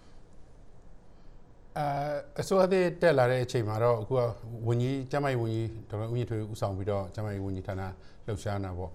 အစိုးရသစ်တက်လာတဲ့အချိန်မှာတော့အခုကဝန်ကြီးကျန်းမာရေးဝန်ကြီးဒေါက်တာဦးမြင့်ထွေးဦးဆောင်ပြီးတော့ကျန်းမာရေးဝန်ကြီးဌာနလှုပ်ရှားနေတာပေါ့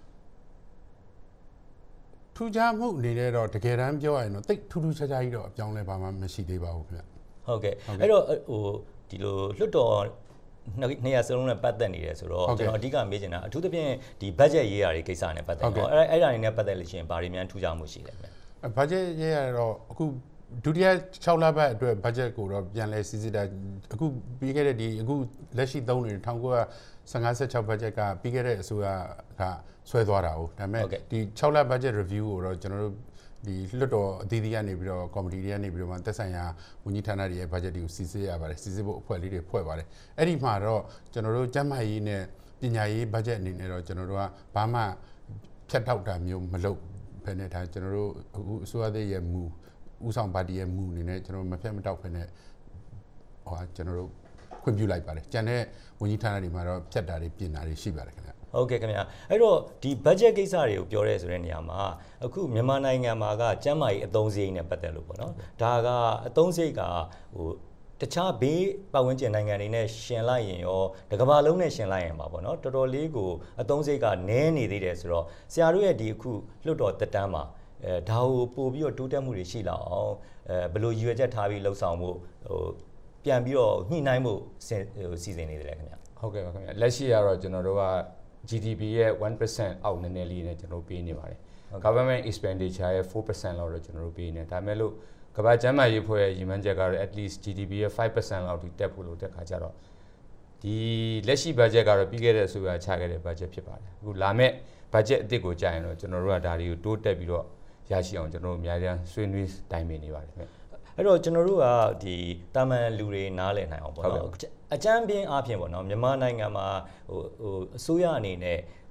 ထူးခြားမှုအနေနဲ့တော့တကယ်တမ်းပြောရရင်တော့တိတ်ထူးထူးခြားခြားကြီးတော့အပြောင်းလဲပါမှမရှိသေးပါဘူးခင်ဗျဟုတ်ကဲ့အဲ့တော့ဟိုဒီလိုလွှတ်တော်နှစ်ရစလုံးနဲ့ပတ်သက်နေတယ်ဆိုတော့ကျွန်တော်အဓိကမေးချင်တာအထူးသဖြင့်ဒီ budget ရေးရာတွေကိစ္စနဲ့ပတ်သက်တော့အဲ့ဒါတွေနဲ့ပတ်သက်လို့ရှိရင်ဘာတွေများထူးခြားမှုရှိလဲခင်ဗျ budget ရေးရာတော့အခုဒုတိယ6လပတ်အတွက် budget ကိုတော့ပြန်လဲစီစစ်တာအခုပြီးခဲ့တဲ့ဒီအခုလက်ရှိသုံးနေတဲ့1956 budget ကပြီးခဲ့တဲ့အစိုးရကဆွဲသွားတာဟုတ်ဒါပေမဲ့ဒီ6လ budget review ကိုတော့ကျွန်တော်တို့ဒီလွှတ်တော်အသီးသီးကနေပြီးတော့ committee တွေကနေပြီးတော့သက်ဆိုင်ရာဝန်ကြီးဌာနတွေရဲ့ budget တွေကိုစီစစ်ရပါတယ်စီစစ်ဖို့အဖွဲ့လေးတွေဖွဲ့ပါတယ်အဲ့ဒီမှာတော့ကျွန်တော်တို့ကျန်းမာရေးနဲ့ပညာရေး budget အနေနဲ့တော့ကျွန်တော်တို့ကဘာမှဖြတ်ထောက်တာမျိုးမလုပ်ဘဲနဲ့ဒါကျွန်တော်တို့အခုအစိုးရသစ်ရဲ့မူဦးဆောင်ပါတီရဲ့မူအနေနဲ့ကျွန်တော်မဖြတ်မတောက်ဖ ਨੇ ဟောကျွန်တော်တို့ခွင့်ပြုလိုက်ပါတယ်ကျန်တဲ့ဝန်ကြီးဌာနတွေမှာတော့ဖြတ်တာတွေပြင်တာတွေရှိပါတယ်ခင်ဗျဟုတ်ကဲ့ခင်ဗျအဲ့တော့ဒီ budget ကိစ္စတွေကိုပြောရဲဆိုတဲ့နေရာမှာအခုမြန်မာနိုင်ငံမှာကကျန်းမာရေးအသုံးစရိတ်နဲ့ပတ်သက်လို့ပေါ့နော်ဒါကအသုံးစရိတ်ကဟိုတခြားဘေးပတ်ဝန်းကျင်နိုင်ငံတွေနဲ့ရှင်လိုက်ရင်ရောတကမ္ဘာလုံးနဲ့ရှင်လိုက်ရင်ပါပေါ့နော်တော်တော်လေးကိုအသုံးစရိတ်ကနည်းနေသေးတယ်ဆိုတော့ဆရာတို့ရဲ့ဒီအခုလွှတ်တော်တက်တန်းမှာဒါကိုပို့ပြီးတော့တိုးတက်မှုတွေရှိလာအောင်ဘယ်လိုရည်ရွယ်ချက်ထားပြီးလှုပ်ဆောင်မှုဟိုပြန်ပြီးတော့ညှိနှိုင်းမှုစီစဉ်နေတယ်ခင်ဗျဟုတ်ကဲ့ပါခင်ဗျလက်ရှိကတော့ကျွန်တော်တို့က GDP ရဲ့ 1% အောက်နည်းနည်းလေးနဲ့ကျွန်တော်ပေးနေပါတယ် government expenditure ရဲ့ 4% လောက်တော့ကျွန်တော်တို့ပေးနေဒါပေမဲ့လို့ကမ္ဘာ့ကျန်းမာရေးအဖွဲ့ရဲ့ရည်မှန်းချက်ကတော့ at least GDP ရဲ့ 5% လောက်ထိတက်ဖို့လို့တက်ခါကြတော့ဒီလက်ရှိ budget ကတော့ပြီးခဲ့တဲ့အစိုးရချခဲ့တဲ့ budget ဖြစ်ပါတယ်အခုလာမဲ့ budget အသစ်ကိုကြာရင်တော့ကျွန်တော်တို့ကဒါတွေကိုတိုးတက်ပြီးတော့ရရှိအောင်ကျွန်တော်တို့အများကြီးဆွေးနွေးတိုင်ပင်နေပါတယ်ခင်ဗျအဲ့တော့ကျွန်တော်တို့ကဒီတာမန်လူတွေနားလည်နိုင်အောင်ပေါ့နော်အကြမ်းပြင်းအားဖြင့်ပေါ့နော်မြန်မာနိုင်ငံမှာဟိုအစိုးရအနေနဲ့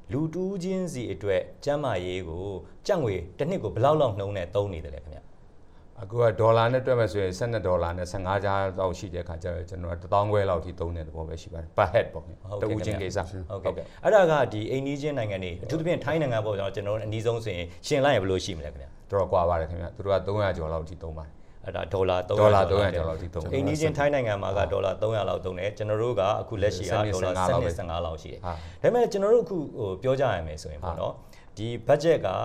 လူတူးချင်းစီအတွက်ကျန်းမာရေးကိုကြက်ငွေတစ်နှစ်ကိုဘယ်လောက်လောက်နှုံးနဲ့သုံးနေတယ်လဲခင်ဗျအခုကဒေါ်လာနဲ့တွက်မယ်ဆိုရင်$12နဲ့15ကျားလောက်ရှိတဲ့ခါကျတော့ကျွန်တော်$1000ခွဲလောက်ထိသုံးတဲ့သဘောပဲရှိပါတယ် per head ပေါ့ခင်ဗျတူးချင်းကိစ္စဟုတ်ကဲ့အဲ့ဒါကဒီအိန္ဒိချင်းနိုင်ငံတွေအထူးသဖြင့်ထိုင်းနိုင်ငံပေါ့ကျွန်တော်အနည်းဆုံးဆိုရင်ရှင်လိုက်ရဘယ်လိုရှိမလဲခင်ဗျတော်တော်ကွာပါတယ်ခင်ဗျသူတို့က300ကျော်လောက်ထိသုံးပါတယ်အဲ့ဒါဒေါ်လာ300ကျော်လောက်ထိသုံးအိန္ဒိချင်းထိုင်းနိုင်ငံမှာကဒေါ်လာ300လောက်သုံးတယ်ကျွန်တော်တို့ကအခုလက်ရှိကဒေါ်လာ15လောက်ရှိတယ်ဒါပေမဲ့ကျွန်တော်တို့အခုပြောကြရမယ်ဆိုရင်ပေါ့နော်ဒီ budget က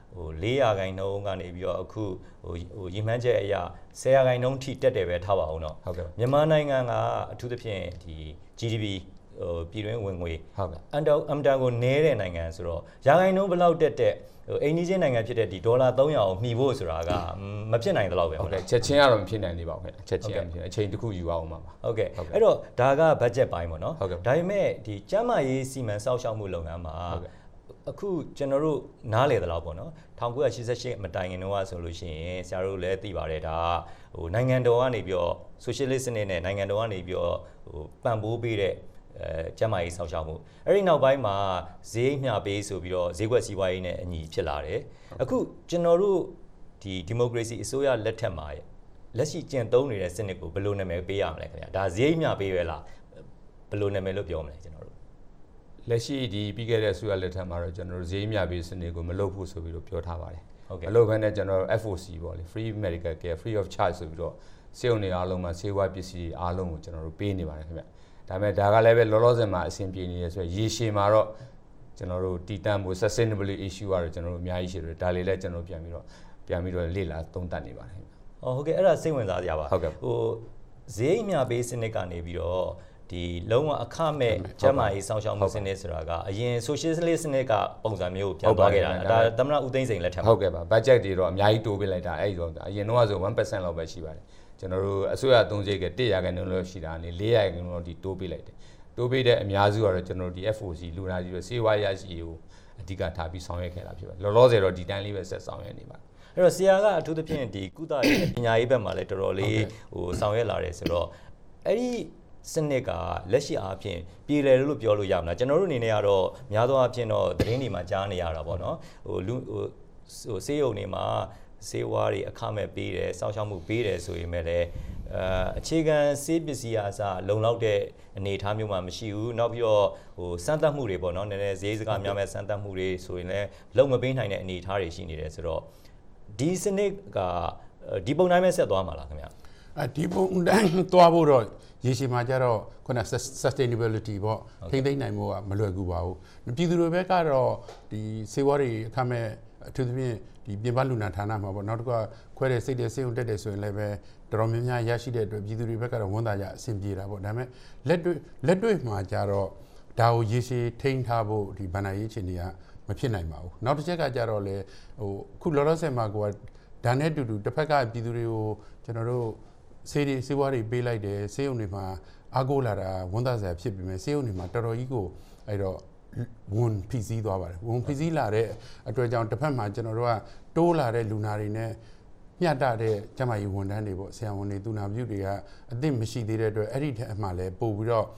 4%ကနေပြီးတော့အခုရည်မှန်းချက်အရာ10%ထိတက်တယ်ပဲထားပါအောင်เนาะမြန်မာနိုင်ငံကအထူးသဖြင့်ဒီ GDP ပြည်တွင်းဝင်ငွေအမ်တန်ကိုနည်းတဲ့နိုင်ငံဆိုတော့ရာခိုင်နှုန်းဘယ်လောက်တက်တဲ့အိန္ဒိချင်းနိုင်ငံဖြစ်တဲ့ဒီဒေါ်လာ300ကိုမှီဖို့ဆိုတာကမဖြစ်နိုင်တော့ပဲဟုတ်တယ်ချက်ချင်းကတော့မဖြစ်နိုင်သေးပါဘူးခင်ချက်ချင်းအချိန်တစ်ခုယူအောင်ပါဟုတ်ကဲ့အဲ့တော့ဒါက budget ပိုင်းပေါ့နော်ဒါပေမဲ့ဒီကျန်းမာရေးစီမံစောင့်ရှောက်မှုလုပ်ငန်းမှာအခုကျွန်တော်တို့နားလေသလောက်ပေါ့နော်1988မတိုင်ခင်တော့ဆိုလို့ရှိရင်ဆရာတို့လည်းသိပါတယ်ဒါနိုင်ငံတော်ကနေပြီးတော့ socialist စနစ်နဲ့နိုင်ငံတော်ကနေပြီးတော့ပံ့ပိုးပေးတဲ့ကျန်းမာရေးစောင့်ရှောက်မှုအဲ့ဒီနောက်ပိုင်းမှာဈေးမျှပေးဆိုပြီးတော့ဈေးကွက်စီးပွားရေးနဲ့အညီဖြစ်လာတယ်အခုကျွန်တော်တို့ဒီမိုကရေစီအစိုးရလက်ထက်မှာလက်ရှိကျင့်သုံးနေတဲ့စနစ်ကိုဘယ်လိုနာမည်ပေးရမလဲခင်ဗျာဒါဈေးမျှပေးရလားဘယ်လိုနာမည်လို့ပြောမလဲကျွန်တော်တို့လက်ရှိဒီပြီးခဲ့တဲ့အစိုးရလက်ထက်မှာတော့ကျွန်တော်တို့ဈေးမျှပေးစနစ်ကိုမလုပ်ဖို့ဆိုပြီးတော့ပြောထားပါတယ်မလုပ်ဘဲနဲ့ကျွန်တော်တို့ FOC ပေါ့လေ free medical care free of charge ဆိုပြီးတော့ဆေးရုံတွေအားလုံးမှာဆေးဝါးပစ္စည်းအားလုံးကိုကျွန်တော်တို့ပေးနေပါတယ်ခင်ဗျဒါပေမဲ့ဒါကလည်းပဲလောလောဆယ်မှာအဆင်ပြေနေရဆိုရေရှည်မှာတော့ကျွန်တော်တို့တည်တံ့ဖို့ sustainability issue ကတော့ကျွန်တော်တို့အများကြီးရှိတယ်ဒါလေးလည်းကျွန်တော်ပြန်ပြီးတော့လေ့လာသုံးသပ်နေပါတယ်ဟုတ်ကဲ့အဲ့ဒါစိတ်ဝင်စားစရာပါဈေးမျှပေးစနစ်ကနေပြီးတော့ဒီလုံးဝအခမဲ့ကျန်းမာရေးစောင့်ရှောက်မှုစနစ်ဆိုတာကအရင် socialist စနစ်ကပုံစံမျိုးပြန်သွားခဲ့တာဒါသမ္မတဦးသိန်းစိန်လက်ထက်ဟုတ်ကဲ့ပါ budget တွေတော့အများကြီးတိုးပေးလိုက်တာအဲ့ဒီတော့အရင်တော့ဆို 1% လောက်ပဲရှိပါတယ်ကျွန်တော်တို့အစိုးရအသုံးစရိတ်က1%လောက်ရှိတာနေ4%လောက်ထိတိုးပေးလိုက်တယ်တိုးပေးတဲ့အများစုကတော့ကျွန်တော်တို့ဒီ FOC လူနာကြီးတွေစေဝါရရှိကိုအဓိကထားပြီးဆောင်ရွက်ခဲ့တာဖြစ်ပါတယ်လောလောဆယ်တော့ဒီတိုင်းလေးပဲဆက်ဆောင်ရွက်နေပါတယ်အဲ့တော့ဆရာကအထူးသဖြင့်ဒီကုသရေးပညာရေးဘက်မှာလည်းတော်တော်လေးဆောင်ရွက်လာတယ်ဆိုတော့အဲ့ဒီစနစ်ကလက်ရှိအားဖြင့်ပြည်လဲလို့ပြောလို့ရမလားကျွန်တော်တို့အနေနဲ့ကတော့များသောအားဖြင့်တော့သတင်းတွေမှာကြားနေရတာပေါ့နော်ဆေးရုံတွေမှာဆေးဝါးတွေအခမဲ့ပေးတယ်စောင့်ရှောက်မှုပေးတယ်ဆိုရင်လည်းအခြေခံဆေးပစ္စည်းအစားလုံလောက်တဲ့အနေအထားမျိုးမှမရှိဘူးနောက်ပြီးတော့စမ်းသပ်မှုတွေပေါ့နော်နည်းနည်းဈေးစကားများမဲ့စမ်းသပ်မှုတွေဆိုရင်လည်းလုံမပေးနိုင်တဲ့အနေအထားတွေရှိနေတယ်ဆိုတော့ဒီစနစ်ကဒီပုံတိုင်းပဲဆက်သွားမှာလားခင်ဗျာဒီပုံတိုင်းသွားဖို့တော့ရေရှည်မှာကြတော့ခုန sustainability ပေါ့ထိမ့်သိမ့်နိုင်မှုကမလွယ်ကူပါဘူးပြည်သူတွေဘက်ကတော့ဒီစေဝါတွေအခမဲ့အထူးသဖြင့်ဒီပြင်ပလူနာဌာနမှာပေါ့နောက်တစ်ခါခွဲတဲ့စိတ်တဲ့စေုံတက်တယ်ဆိုရင်လည်းပဲတော်တော်များများရရှိတဲ့အတွက်ပြည်သူတွေဘက်ကတော့ဝန်တာကြအဆင်ပြေတာပေါ့ဒါပေမဲ့လက်တွေ့မှာကြတော့ဒါကိုရေရှည်ထိန်းထားဖို့ဒီဗန္ဒာရေးအခြေအနေကမဖြစ်နိုင်ပါဘူးနောက်တစ်ချက်ကကြတော့လေခုလောလောဆယ်မှာကိုကဒါနဲ့တူတူတစ်ဖက်ကပြည်သူတွေကိုကျွန်တော်တို့စေဝါတွေပေးလိုက်တယ်ဆေးရုံတွေမှာအားကိုးလာတာဝန်သားစရာဖြစ်ပြီမဲ့ဆေးရုံတွေမှာတော်တော်ကြီးကိုအဲ့တော့ဝန်ဖိစီးသွားပါတယ်ဝန်ဖိစီးလာတဲ့အတွက်ကြောင့်တစ်ဖက်မှာကျွန်တော်တို့ကတိုးလာတဲ့လူနာတွေနဲ့မျှတတဲ့ကျန်းမာရေးဝန်ထမ်းတွေပေါ့ဆရာဝန်တွေသူနာပြုတွေကအသင့်မရှိသေးတဲ့အတွက်အဲ့ဒီထက်အမှလည်းပို့ပြီးတော့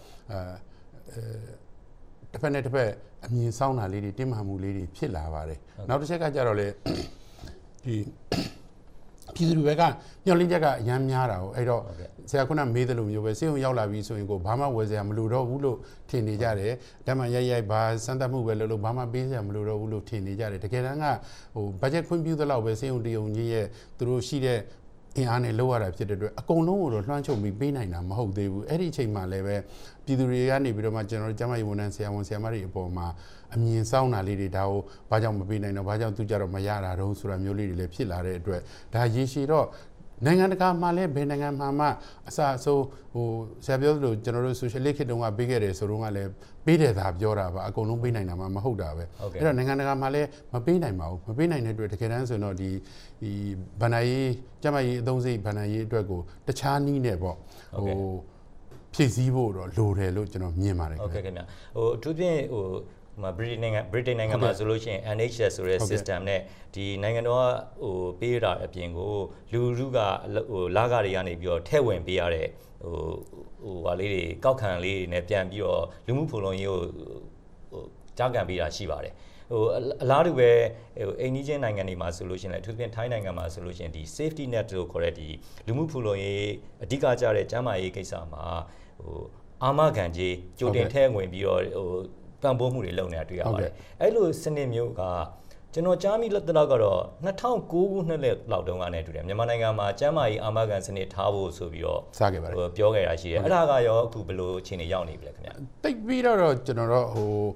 တစ်ဖက်နဲ့တစ်ဖက်အမြင်ဆောင်တာလေးတွေတင်းမာမှုလေးတွေဖြစ်လာပါတယ်နောက်တစ်ချက်ကကြတော့လေဒီပြည်သူတွေကညှော်လင်းချက်ကအများများတာဟုတ်အဲ့တော့ဆရာခုနမေးတယ်လို့မျိုးပဲစေုံရောက်လာပြီဆိုရင်ကိုဘာမှဝယ်စရာမလိုတော့ဘူးလို့ထင်နေကြတယ်တမန်ရိုက်ဘာစမ်းသပ်မှုပဲလို့ဘာမှပေးစရာမလိုတော့ဘူးလို့ထင်နေကြတယ်တကယ်တမ်းကဘတ်ဂျက်ခွင့်ပြုသလောက်ပဲစေုံတရုံကြီးရဲ့သူတို့ရှိတဲ့အင်အားနဲ့လောက်ရတာဖြစ်တဲ့အတွက်အကုန်လုံးကိုတော့လွှမ်းခြုံပြီးပေးနိုင်တာမဟုတ်သေးဘူးအဲ့ဒီအချိန်မှာလည်းပဲပြည်သူတွေကနေပြီးတော့မှကျွန်တော်တို့ကျမကြီးဝန်ထမ်းဆရာဝန်ဆရာမတွေအပေါ်မှာအမြင်ဆောင်တာလေးတွေဒါကိုဘာကြောင့်မပေးနိုင်တော့ဘာကြောင့်သူကြတော့မရတာတော့ဆိုတာမျိုးလေးတွေလည်းဖြစ်လာတဲ့အတွက်ဒါရေရှည်တော့နိုင်ငံတကာမှာလည်းဘယ်နိုင်ငံမှာမှအစအဆုံးဆရာပြောသလိုကျွန်တော်တို့ socialist ခေတ်တုန်းကပေးခဲ့တယ်ဆိုတော့ကလည်းပေးတယ်သာပြောတာပါအကုန်လုံးပေးနိုင်တာမှမဟုတ်တာပဲအဲ့တော့နိုင်ငံတကာမှာလည်းမပေးနိုင်ပါဘူးမပေးနိုင်တဲ့အတွက်တကယ်တမ်းဆိုတော့ဒီဗန္ဒာရေးကျမကြီးအသုံးစိတ်ဗန္ဒာရေးအတွက်ကိုတခြားနည်းနဲ့ပေါ့ဖြည့်ဆည်းဖို့တော့လိုတယ်လို့ကျွန်တော်မြင်ပါတယ်ဟုတ်ကဲ့ခင်ဗျအထူးဖြင့်ဗြိတိန်နိုင်ငံမှာဆိုလို့ရှိရင် NHS ဆိုတဲ့ system နဲ့ဒီနိုင်ငံတော်ကပေးတာအပြင်ကိုလူလူကလာကတွေကနေပြီးတော့ထဲ့ဝင်ပေးရတဲ့ဟာလေးတွေကောက်ခံလေးတွေနဲ့ပြန်ပြီးတော့လူမှုဖူလုံရေးကိုကြားကန်ပေးတာရှိပါတယ်အလားတူပဲအိမ်နီးချင်းနိုင်ငံတွေမှာဆိုလို့ရှိရင်လည်းအထူးသဖြင့်ထိုင်းနိုင်ငံမှာဆိုလို့ရှိရင်ဒီ safety net လို့ခေါ်တဲ့ဒီလူမှုဖူလုံရေးအဓိကကျတဲ့ကျန်းမာရေးကိစ္စမှာအာမခံကြီးကြိုတင်ထည့်ဝင်ပြီးတော့ပံ့ပိုးမှုတွေလုပ်နေတာတွေ့ရပါတယ်အဲ့လိုစနစ်မျိုးကကျွန်တော်ကြားမိလက်တော့ကတော့2009ခုနှစ်လောက်တုန်းကနေတူတယ်မြန်မာနိုင်ငံမှာကျန်းမာရေးအာမခံစနစ်ထားဖို့ဆိုပြီးတော့စခဲ့ပါတယ်ပြောခဲ့တာရှိတယ်အဲ့ဒါကရောအခုဘယ်လိုအခြေအနေရောက်နေပြီလဲခင်ဗျတိတ်ပြီးတော့ကျွန်တော်တို့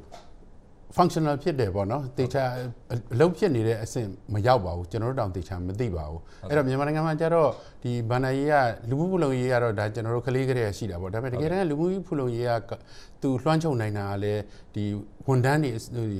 functional ဖြစ်တယ်ပေါ့နော်တေချာအလုပ်ဖြစ်နေတဲ့အဆင့်မရောက်ပါဘူးကျွန်တော်တို့တောင်တေချာမသိပါဘူးအဲ့တော့မြန်မာနိုင်ငံမှာကျတော့ဒီဘဏ္ဍာရေးကလူမှုဖူလုံရေးကတော့ဒါကျွန်တော်တို့ကလေးကလေးရှိတာပေါ့ဒါပေမဲ့တကယ်တမ်းလူမှုဖူလုံရေးကသူလွှမ်းခြုံနိုင်တာကလည်းဒီဝန်ထမ်းတွေ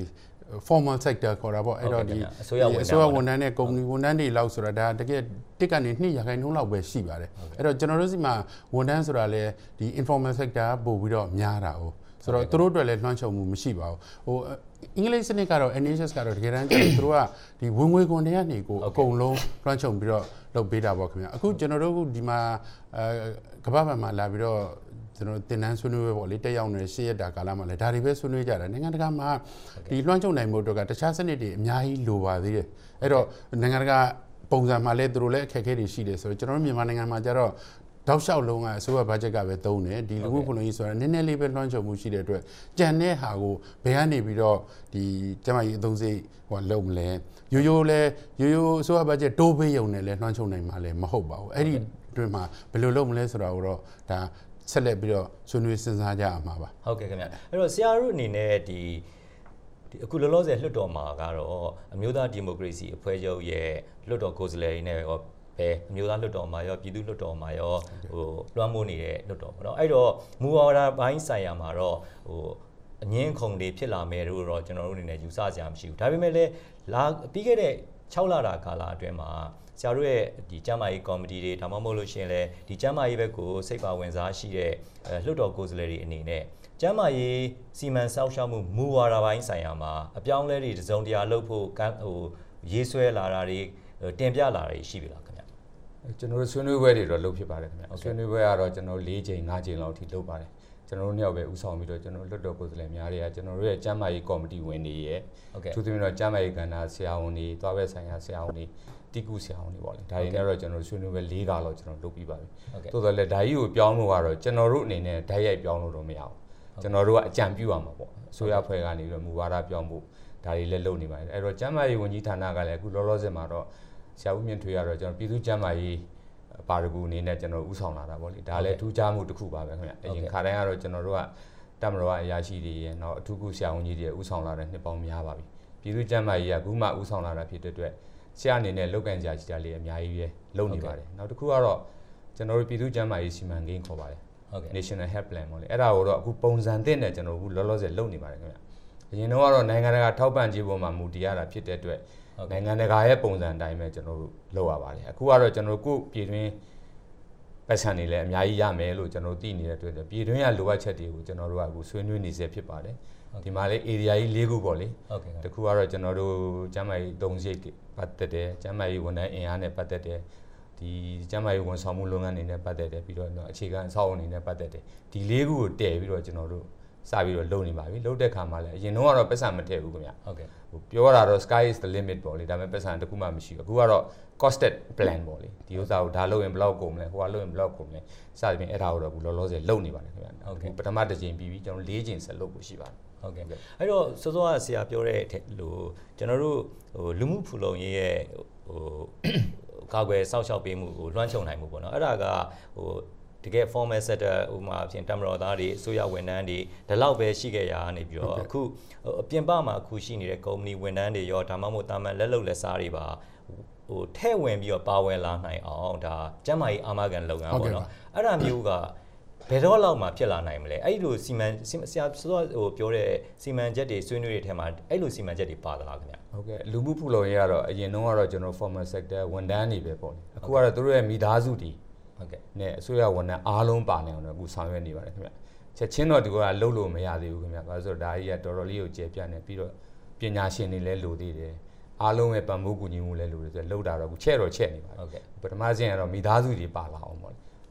formal sector ခေါ်တာပေါ့အဲ့တော့ဒီအစိုးရဝန်ထမ်းနဲ့ကုမ္ပဏီဝန်ထမ်းတွေလောက်ဆိုတာဒါတကယ်တစ်ကနေ2%လောက်ပဲရှိပါတယ်အဲ့တော့ကျွန်တော်တို့စီမှာဝန်ထမ်းဆိုတာလည်းဒီ informal sector ပို့ပြီးတော့များတာ哦ဆိုတော့သူတို့အတွက်လည်းလွှမ်းခြုံမှုမရှိပါဘူးအင်္ဂလိပ်စနစ်ကတော့ NHS ကတော့တကယ်တမ်းကျတော့သူတို့ကဒီဝင်ငွေခွန်တွေကနေကိုအကုန်လုံးလွှမ်းခြုံပြီးတော့လုပ်ပေးတာပေါ့ခင်ဗျအခုကျွန်တော်တို့ဒီမှာကမ္ဘာ့ဘဏ်မှာလာပြီးတော့ကျွန်တော်တင်နန်းဆွေးနွေးပွဲပေါ့လေတက်ရောက်နေတဲ့10ရက်တာကာလမှာလည်းဒါတွေပဲဆွေးနွေးကြတယ်နိုင်ငံတကာမှာဒီလွှမ်းခြုံနိုင်မှုတို့ကတခြားစနစ်တွေအများကြီးလိုပါသေးတယ်အဲ့တော့နိုင်ငံတကာပုံစံမှာလည်းသူတို့လည်းအခက်အခဲတွေရှိတယ်ဆိုတော့ကျွန်တော်တို့မြန်မာနိုင်ငံမှာကျတော့တောက်လျှောက်လုံးကအစိုးရဘတ်ဂျက်ကပဲသုံးတယ်ဒီလူမှုဖူလုံရေးဆိုတာနည်းနည်းလေးပဲလွှမ်းခြုံမှုရှိတဲ့အတွက်ကြံတဲ့ဟာကိုဘယ်ကနေပြီးတော့ဒီကျမကြီးအသုံးစိတ်ဟိုလုံးမလဲရိုးရိုးအစိုးရဘတ်ဂျက်တိုးပေးရုံနဲ့လည်းလွှမ်းခြုံနိုင်မှာလည်းမဟုတ်ပါဘူးအဲ့ဒီအတွင်းမှာဘယ်လိုလုပ်မလဲဆိုတာကိုတော့ဒါဆက်လက်ပြီးတော့ဆွေးနွေးစဉ်းစားကြရမှာပါဟုတ်ကဲ့ခင်ဗျအဲ့တော့ဆရာတို့အနေနဲ့ဒီအခုလောလောဆယ်လွှတ်တော်မှာကတော့အမျိုးသားဒီမိုကရေစီအဖွဲ့ချုပ်ရဲ့လွှတ်တော်ကိုယ်စားလှယ်တွေနဲ့ရောပဲအမျိုးသားလွှတ်တော်မှာရောပြည်သူ့လွှတ်တော်မှာရောလွှမ်းမိုးနေတဲ့လွှတ်တော်ပေါ့နော်အဲ့တော့မူဝါဒပိုင်းဆိုင်ရာမှာတော့အငင်းခုန်တွေဖြစ်လာမယ်လို့တော့ကျွန်တော်တို့အနေနဲ့ယူဆကြမရှိဘူးဒါပေမဲ့လည်းပြီးခဲ့တဲ့6လတာကာလအတွင်းမှာဆရာတို့ရဲ့ဒီကျန်းမာရေးကော်မတီတွေဒါမှမဟုတ်လို့ရှိရင်လည်းဒီကျန်းမာရေးဘက်ကိုစိတ်ပါဝင်စားရှိတဲ့လွှတ်တော်ကိုယ်စားလှယ်တွေအနေနဲ့ကျန်းမာရေးစီမံဆောက်ရှောက်မှုမူဝါဒပိုင်းဆိုင်ရာမှာအပြောင်းအလဲတွေတစုံတရာလုပ်ဖို့ရေးဆွဲလာတာတွေတင်ပြလာတာတွေရှိပြီလားခင်ဗျကျွန်တော်တို့ဆွေးနွေးပွဲတွေတော့လုပ်ဖြစ်ပါတယ်ခင်ဗျဆွေးနွေးပွဲကတော့ကျွန်တော်4ချိန်5ချိန်လောက်ထိလုပ်ပါတယ်ကျွန်တော်တို့နှစ်ယောက်ပဲဦးဆောင်ပြီးတော့ကျွန်တော်လွှတ်တော်ကိုယ်စားလှယ်များတွေကကျွန်တော်တို့ရဲ့ကျန်းမာရေးကော်မတီဝင်တွေရဲ့သူတို့မျိုးတော့ကျန်းမာရေးကဏ္ဍဆရာဝန်တွေသွားပဲဆိုင်ရာဆရာဝန်တွေတိကုဆရာဝန်တွေပေါ့လေဒါတွေနဲ့တော့ကျွန်တော်ဆွေးနွေးပွဲ4ခါလောက်ကျွန်တော်လုပ်ပြီးပါပြီတိုးတော်လည်းဓာကြီးကိုပြောင်းလို့ကတော့ကျွန်တော်တို့အနေနဲ့ဓာတ်ရိုက်ပြောင်းလို့တော့မရဘူးကျွန်တော်တို့ကအကြံပြုရမှာပေါ့အစိုးရဖွဲ့ကနေပြီးတော့မူဝါဒပြောင်းဖို့ဒါတွေလည်းလုပ်နေပါတယ်အဲ့တော့ကျန်းမာရေးဝန်ကြီးဌာနကလည်းအခုလောလောဆယ်မှာတော့ဆရာဦးမြင့်ထွေးကတော့ကျွန်တော်ပြည်သူ့ကျန်းမာရေးပါရဂူအနေနဲ့ကျွန်တော်ဥဆောင်လာတာပေါ့လေဒါလည်းထူးခြားမှုတစ်ခုပါပဲခင်ဗျအရင်ခါတိုင်းကတော့ကျွန်တော်တို့ကတမတော်အရာရှိတွေရဲ့နောက်အထူးကုဆရာဝန်ကြီးတွေဥဆောင်လာတဲ့နှစ်ပေါင်းများပါပြီပြည်သူ့ကျန်းမာရေးကအခုမှဥဆောင်လာတာဖြစ်တဲ့အတွက်ဆရာအနေနဲ့လုပ်ကန်ကြရှိတာလေးအများကြီးပဲလုပ်နေပါတယ်နောက်တစ်ခုကတော့ကျွန်တော်တို့ပြည်သူ့ကျန်းမာရေးစီမံကိန်းခေါ်ပါတယ် National Health Plan ပေါ့လေအဲ့ဒါကိုတော့အခုပုံစံသစ်နဲ့ကျွန်တော်အခုလောလောဆယ်လုပ်နေပါတယ်ခင်ဗျအရင်တော့ကတော့နိုင်ငံတကာထောက်ပံ့ကြေးပေါ်မှာမူတည်ရတာဖြစ်တဲ့အတွက်နိုင်ငံတကာရဲ့ပုံစံအတိုင်းပဲကျွန်တော်တို့လုပ်ရပါတယ်အခုကတော့ကျွန်တော်တို့ကိုပြည်တွင်းပတ်စံတွေလည်းအများကြီးရမယ်လို့ကျွန်တော်သိနေတဲ့အတွက်ပြည်တွင်းရလိုအပ်ချက်တွေကိုကျွန်တော်တို့ကအခုဆွေးနွေးနေစေဖြစ်ပါတယ်ဒီမှာလည်း area ကြီး၄ခုပေါ့လေတခုကတော့ကျွန်တော်တို့ကျန်းမာရေးသုံးစိတ်ပတ်သက်တယ်ကျန်းမာရေးဝန်ထမ်းအင်အားနဲ့ပတ်သက်တယ်ဒီကျန်းမာရေးဝန်ဆောင်မှုလုပ်ငန်းတွေနဲ့ပတ်သက်တယ်ပြီးတော့အခြေခံအဆောက်အအုံတွေနဲ့ပတ်သက်တယ်ဒီ၄ခုကိုတည်ပြီးတော့ကျွန်တော်တို့စပြီးတော့လုပ်နေပါပြီလုပ်တဲ့ခါမှာလည်းအရင်တော့ပတ်စံမထည့်ဘူးခင်ဗျဟုတ်ကဲ့ပြောရတာတော့ sky is the limit ပေါ့လေဒါပေမဲ့ပတ်စံတစ်ခုမှမရှိဘူးအခုကတော့ costed plan ပေါ့လေဒီဥစ္စာကိုဒါလုပ်ရင်ဘယ်လောက်ကုန်မလဲဟိုကလုပ်ရင်ဘယ်လောက်ကုန်မလဲစသဖြင့်အဲ့ဒါကိုတော့အခုလောလောဆယ်လုပ်နေပါတယ်ခင်ဗျဟုတ်ကဲ့ပထမတစ်ချိန်ပြီးပြီကျွန်တော်၄ချိန်ဆက်လုပ်ဖို့ရှိပါတယ်ဟုတ်ကဲ့အဲ့တော့စောစောကဆရာပြောတဲ့လို့ကျွန်တော်တို့လူမှုဖူလုံရေးရဲ့ကာကွယ်စောင့်ရှောက်ပေးမှုကိုလွှမ်းခြုံနိုင်မှုပေါ့နော်အဲ့ဒါကတကယ် formal sector ဥမာအဖြစ်တမတော်သားတွေအစိုးရဝန်ထမ်းတွေဒီလောက်ပဲရှိခဲ့ရနေပြီးတော့အခုအပြင်ပမှာအခုရှိနေတဲ့ကုမ္ပဏီဝန်ထမ်းတွေရောဒါမှမဟုတ်တာမန်လက်လုပ်လက်စားတွေပါထဲ့ဝင်ပြီးတော့ပါဝင်လာနိုင်အောင်ဒါကျန်းမာရေးအာမခံလုပ်ငန်းပေါ့နော်အဲ့ဒါမျိုးကဘယ်တော့လောက်မှဖြစ်လာနိုင်မလဲအဲ့လိုဆရာဆိုတော့ပြောတဲ့စီမံချက်တွေဆွေးနွေးတဲ့ထဲမှာအဲ့လိုစီမံချက်တွေပါသလားခင်ဗျဟုတ်ကဲ့လူမှုဖူလုံရေးကတော့အရင်တုန်းကတော့ကျွန်တော် formal sector ဝန်ထမ်းတွေပဲပေါ့လေအခုကတော့သူတို့ရဲ့မိသားစုတွေဟုတ်ကဲ့နဲ့အစိုးရဝန်ထမ်းအားလုံးပါနေအောင်တော့အခုဆောင်ရွက်နေပါတယ်ခင်ဗျချက်ချင်းတော့ဒီကလှုပ်လို့မရသေးဘူးခင်ဗျဘာလို့ဆိုတော့ဒါကြီးကတော်တော်လေးကိုကျေပြန့်နေပြီးတော့ပညာရှင်တွေလည်းလိုသေးတယ်အားလုံးပဲပံ့ပိုးကူညီမှုလည်းလိုတယ်ဆိုတော့လှုပ်တာတော့အခုချက်တော့ချက်နေပါတယ်ဟုတ်ကဲ့ပထမဆင့်ကတော့မိသားစုတွေပါလာအောင်ပေါ့